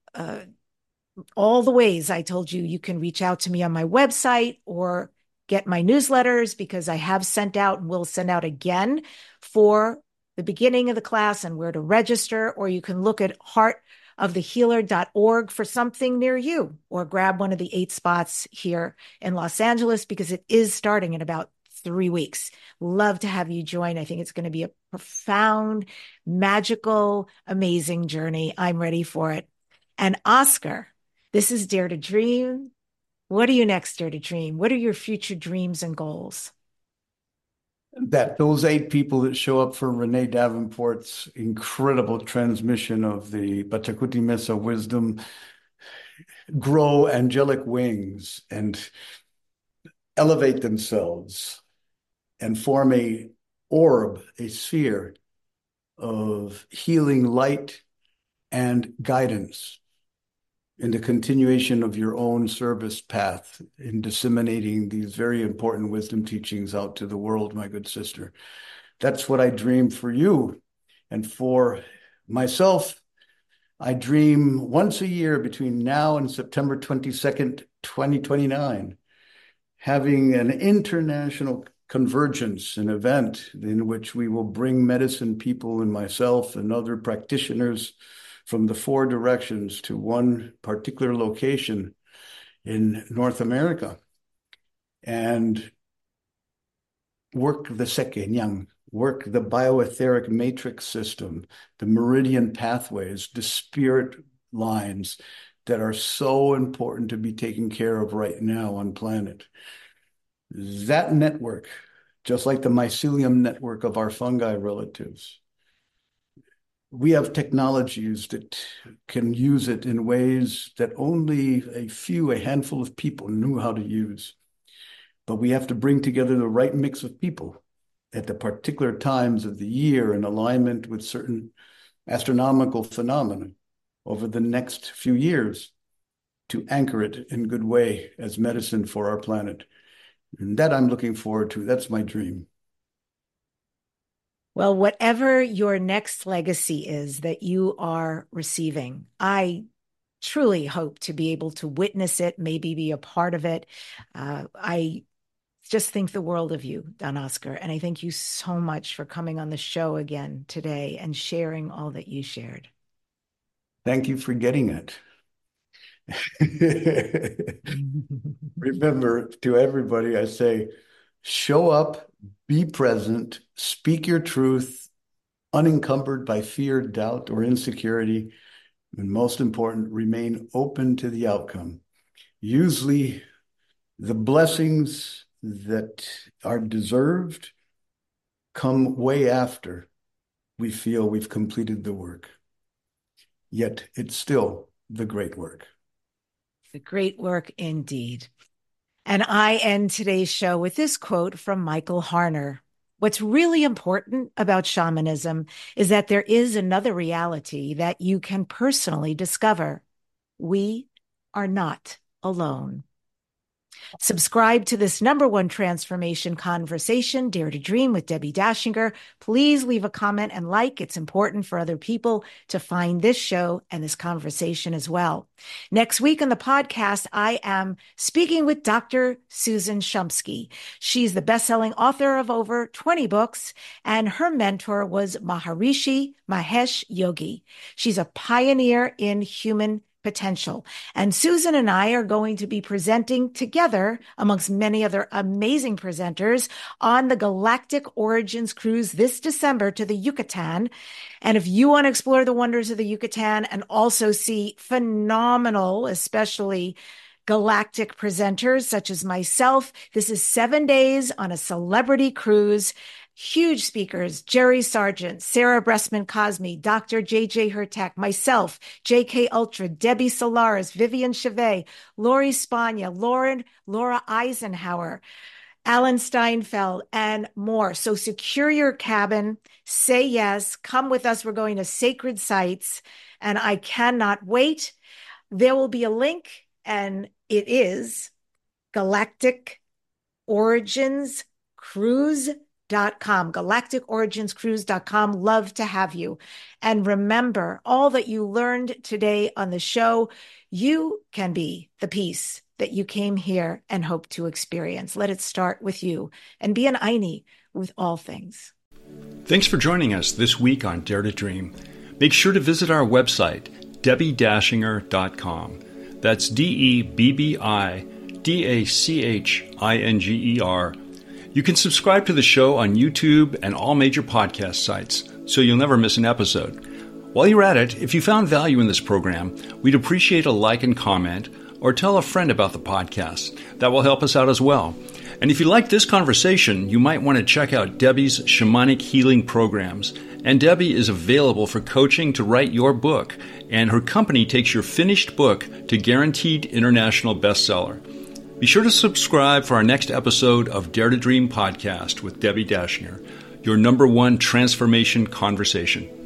all the ways I told you, you can reach out to me on my website or get my newsletters, because I have sent out and will send out again for the beginning of the class and where to register, or you can look at heartofthehealer.org for something near you, or grab one of the 8 spots here in Los Angeles, because it is starting in about 3 weeks. Love to have you join. I think it's going to be a profound, magical, amazing journey. I'm ready for it. And Oscar, this is Dare to Dream. What are you next, Dare to Dream? What are your future dreams and goals? That those 8 people that show up for Renee Davenport's incredible transmission of the Pachacuti Mesa wisdom grow angelic wings and elevate themselves and form a orb, a sphere of healing light and guidance in the continuation of your own service path in disseminating these very important wisdom teachings out to the world, my good sister. That's what I dream for you. And for myself, I dream once a year between now and September 22nd, 2029, having an international convergence, an event in which we will bring medicine people and myself and other practitioners from the 4 directions to one particular location in North America and work the Sekenyang, work the bioetheric matrix system, the meridian pathways, the spirit lines that are so important to be taken care of right now on planet. That network, just like the mycelium network of our fungi relatives, we have technologies that can use it in ways that only a handful of people knew how to use. But we have to bring together the right mix of people at the particular times of the year in alignment with certain astronomical phenomena over the next few years. to anchor it in good way as medicine for our planet. And that I'm looking forward to. That's my dream. Well, whatever your next legacy is that you are receiving, I truly hope to be able to witness it, maybe be a part of it. I just think the world of you, Don Oscar, and I thank you so much for coming on the show again today and sharing all that you shared. Thank you for getting it. Remember, to everybody, I say, show up, be present, speak your truth, unencumbered by fear, doubt, or insecurity. And most important, remain open to the outcome. Usually, the blessings that are deserved come way after we feel we've completed the work. Yet, it's still the great work. The great work indeed. And I end today's show with this quote from Michael Harner. What's really important about shamanism is that there is another reality that you can personally discover. We are not alone. Subscribe to this #1 transformation conversation, Dare to Dream with Debbie Dashinger. Please leave a comment and like. It's important for other people to find this show and this conversation as well. Next week on the podcast, I am speaking with Dr. Susan Shumsky. She's the best-selling author of over 20 books, and her mentor was Maharishi Mahesh Yogi. She's a pioneer in human potential. And Susan and I are going to be presenting together, amongst many other amazing presenters, on the Galactic Origins cruise this December to the Yucatan. And if you want to explore the wonders of the Yucatan and also see phenomenal, especially galactic presenters such as myself, this is 7 days on a celebrity cruise. Huge speakers, Jerry Sargent, Sarah Bressman-Cosme, Dr. J.J. Hurtak, myself, J.K. Ultra, Debbie Solaris, Vivian Chevet, Lori Spagna, Laura Eisenhower, Alan Steinfeld, and more. So secure your cabin, say yes, come with us. We're going to sacred sites, and I cannot wait. There will be a link, and it is Galactic Origins Cruise.com, galacticoriginscruise.com. Love to have you. And remember, all that you learned today on the show, you can be the peace that you came here and hope to experience. Let it start with you, and be an Aini with all things. Thanks for joining us this week on Dare to Dream. Make sure to visit our website, debbiedashinger.com. That's DEBBIDACHINGER. You can subscribe to the show on YouTube and all major podcast sites, so you'll never miss an episode. While you're at it, if you found value in this program, we'd appreciate a like and comment, or tell a friend about the podcast. That will help us out as well. And if you like this conversation, you might want to check out Debbie's shamanic healing programs. And Debbie is available for coaching to write your book, and her company takes your finished book to guaranteed international bestseller. Be sure to subscribe for our next episode of Dare to Dream podcast with Debbie Dashinger, your #1 transformation conversation.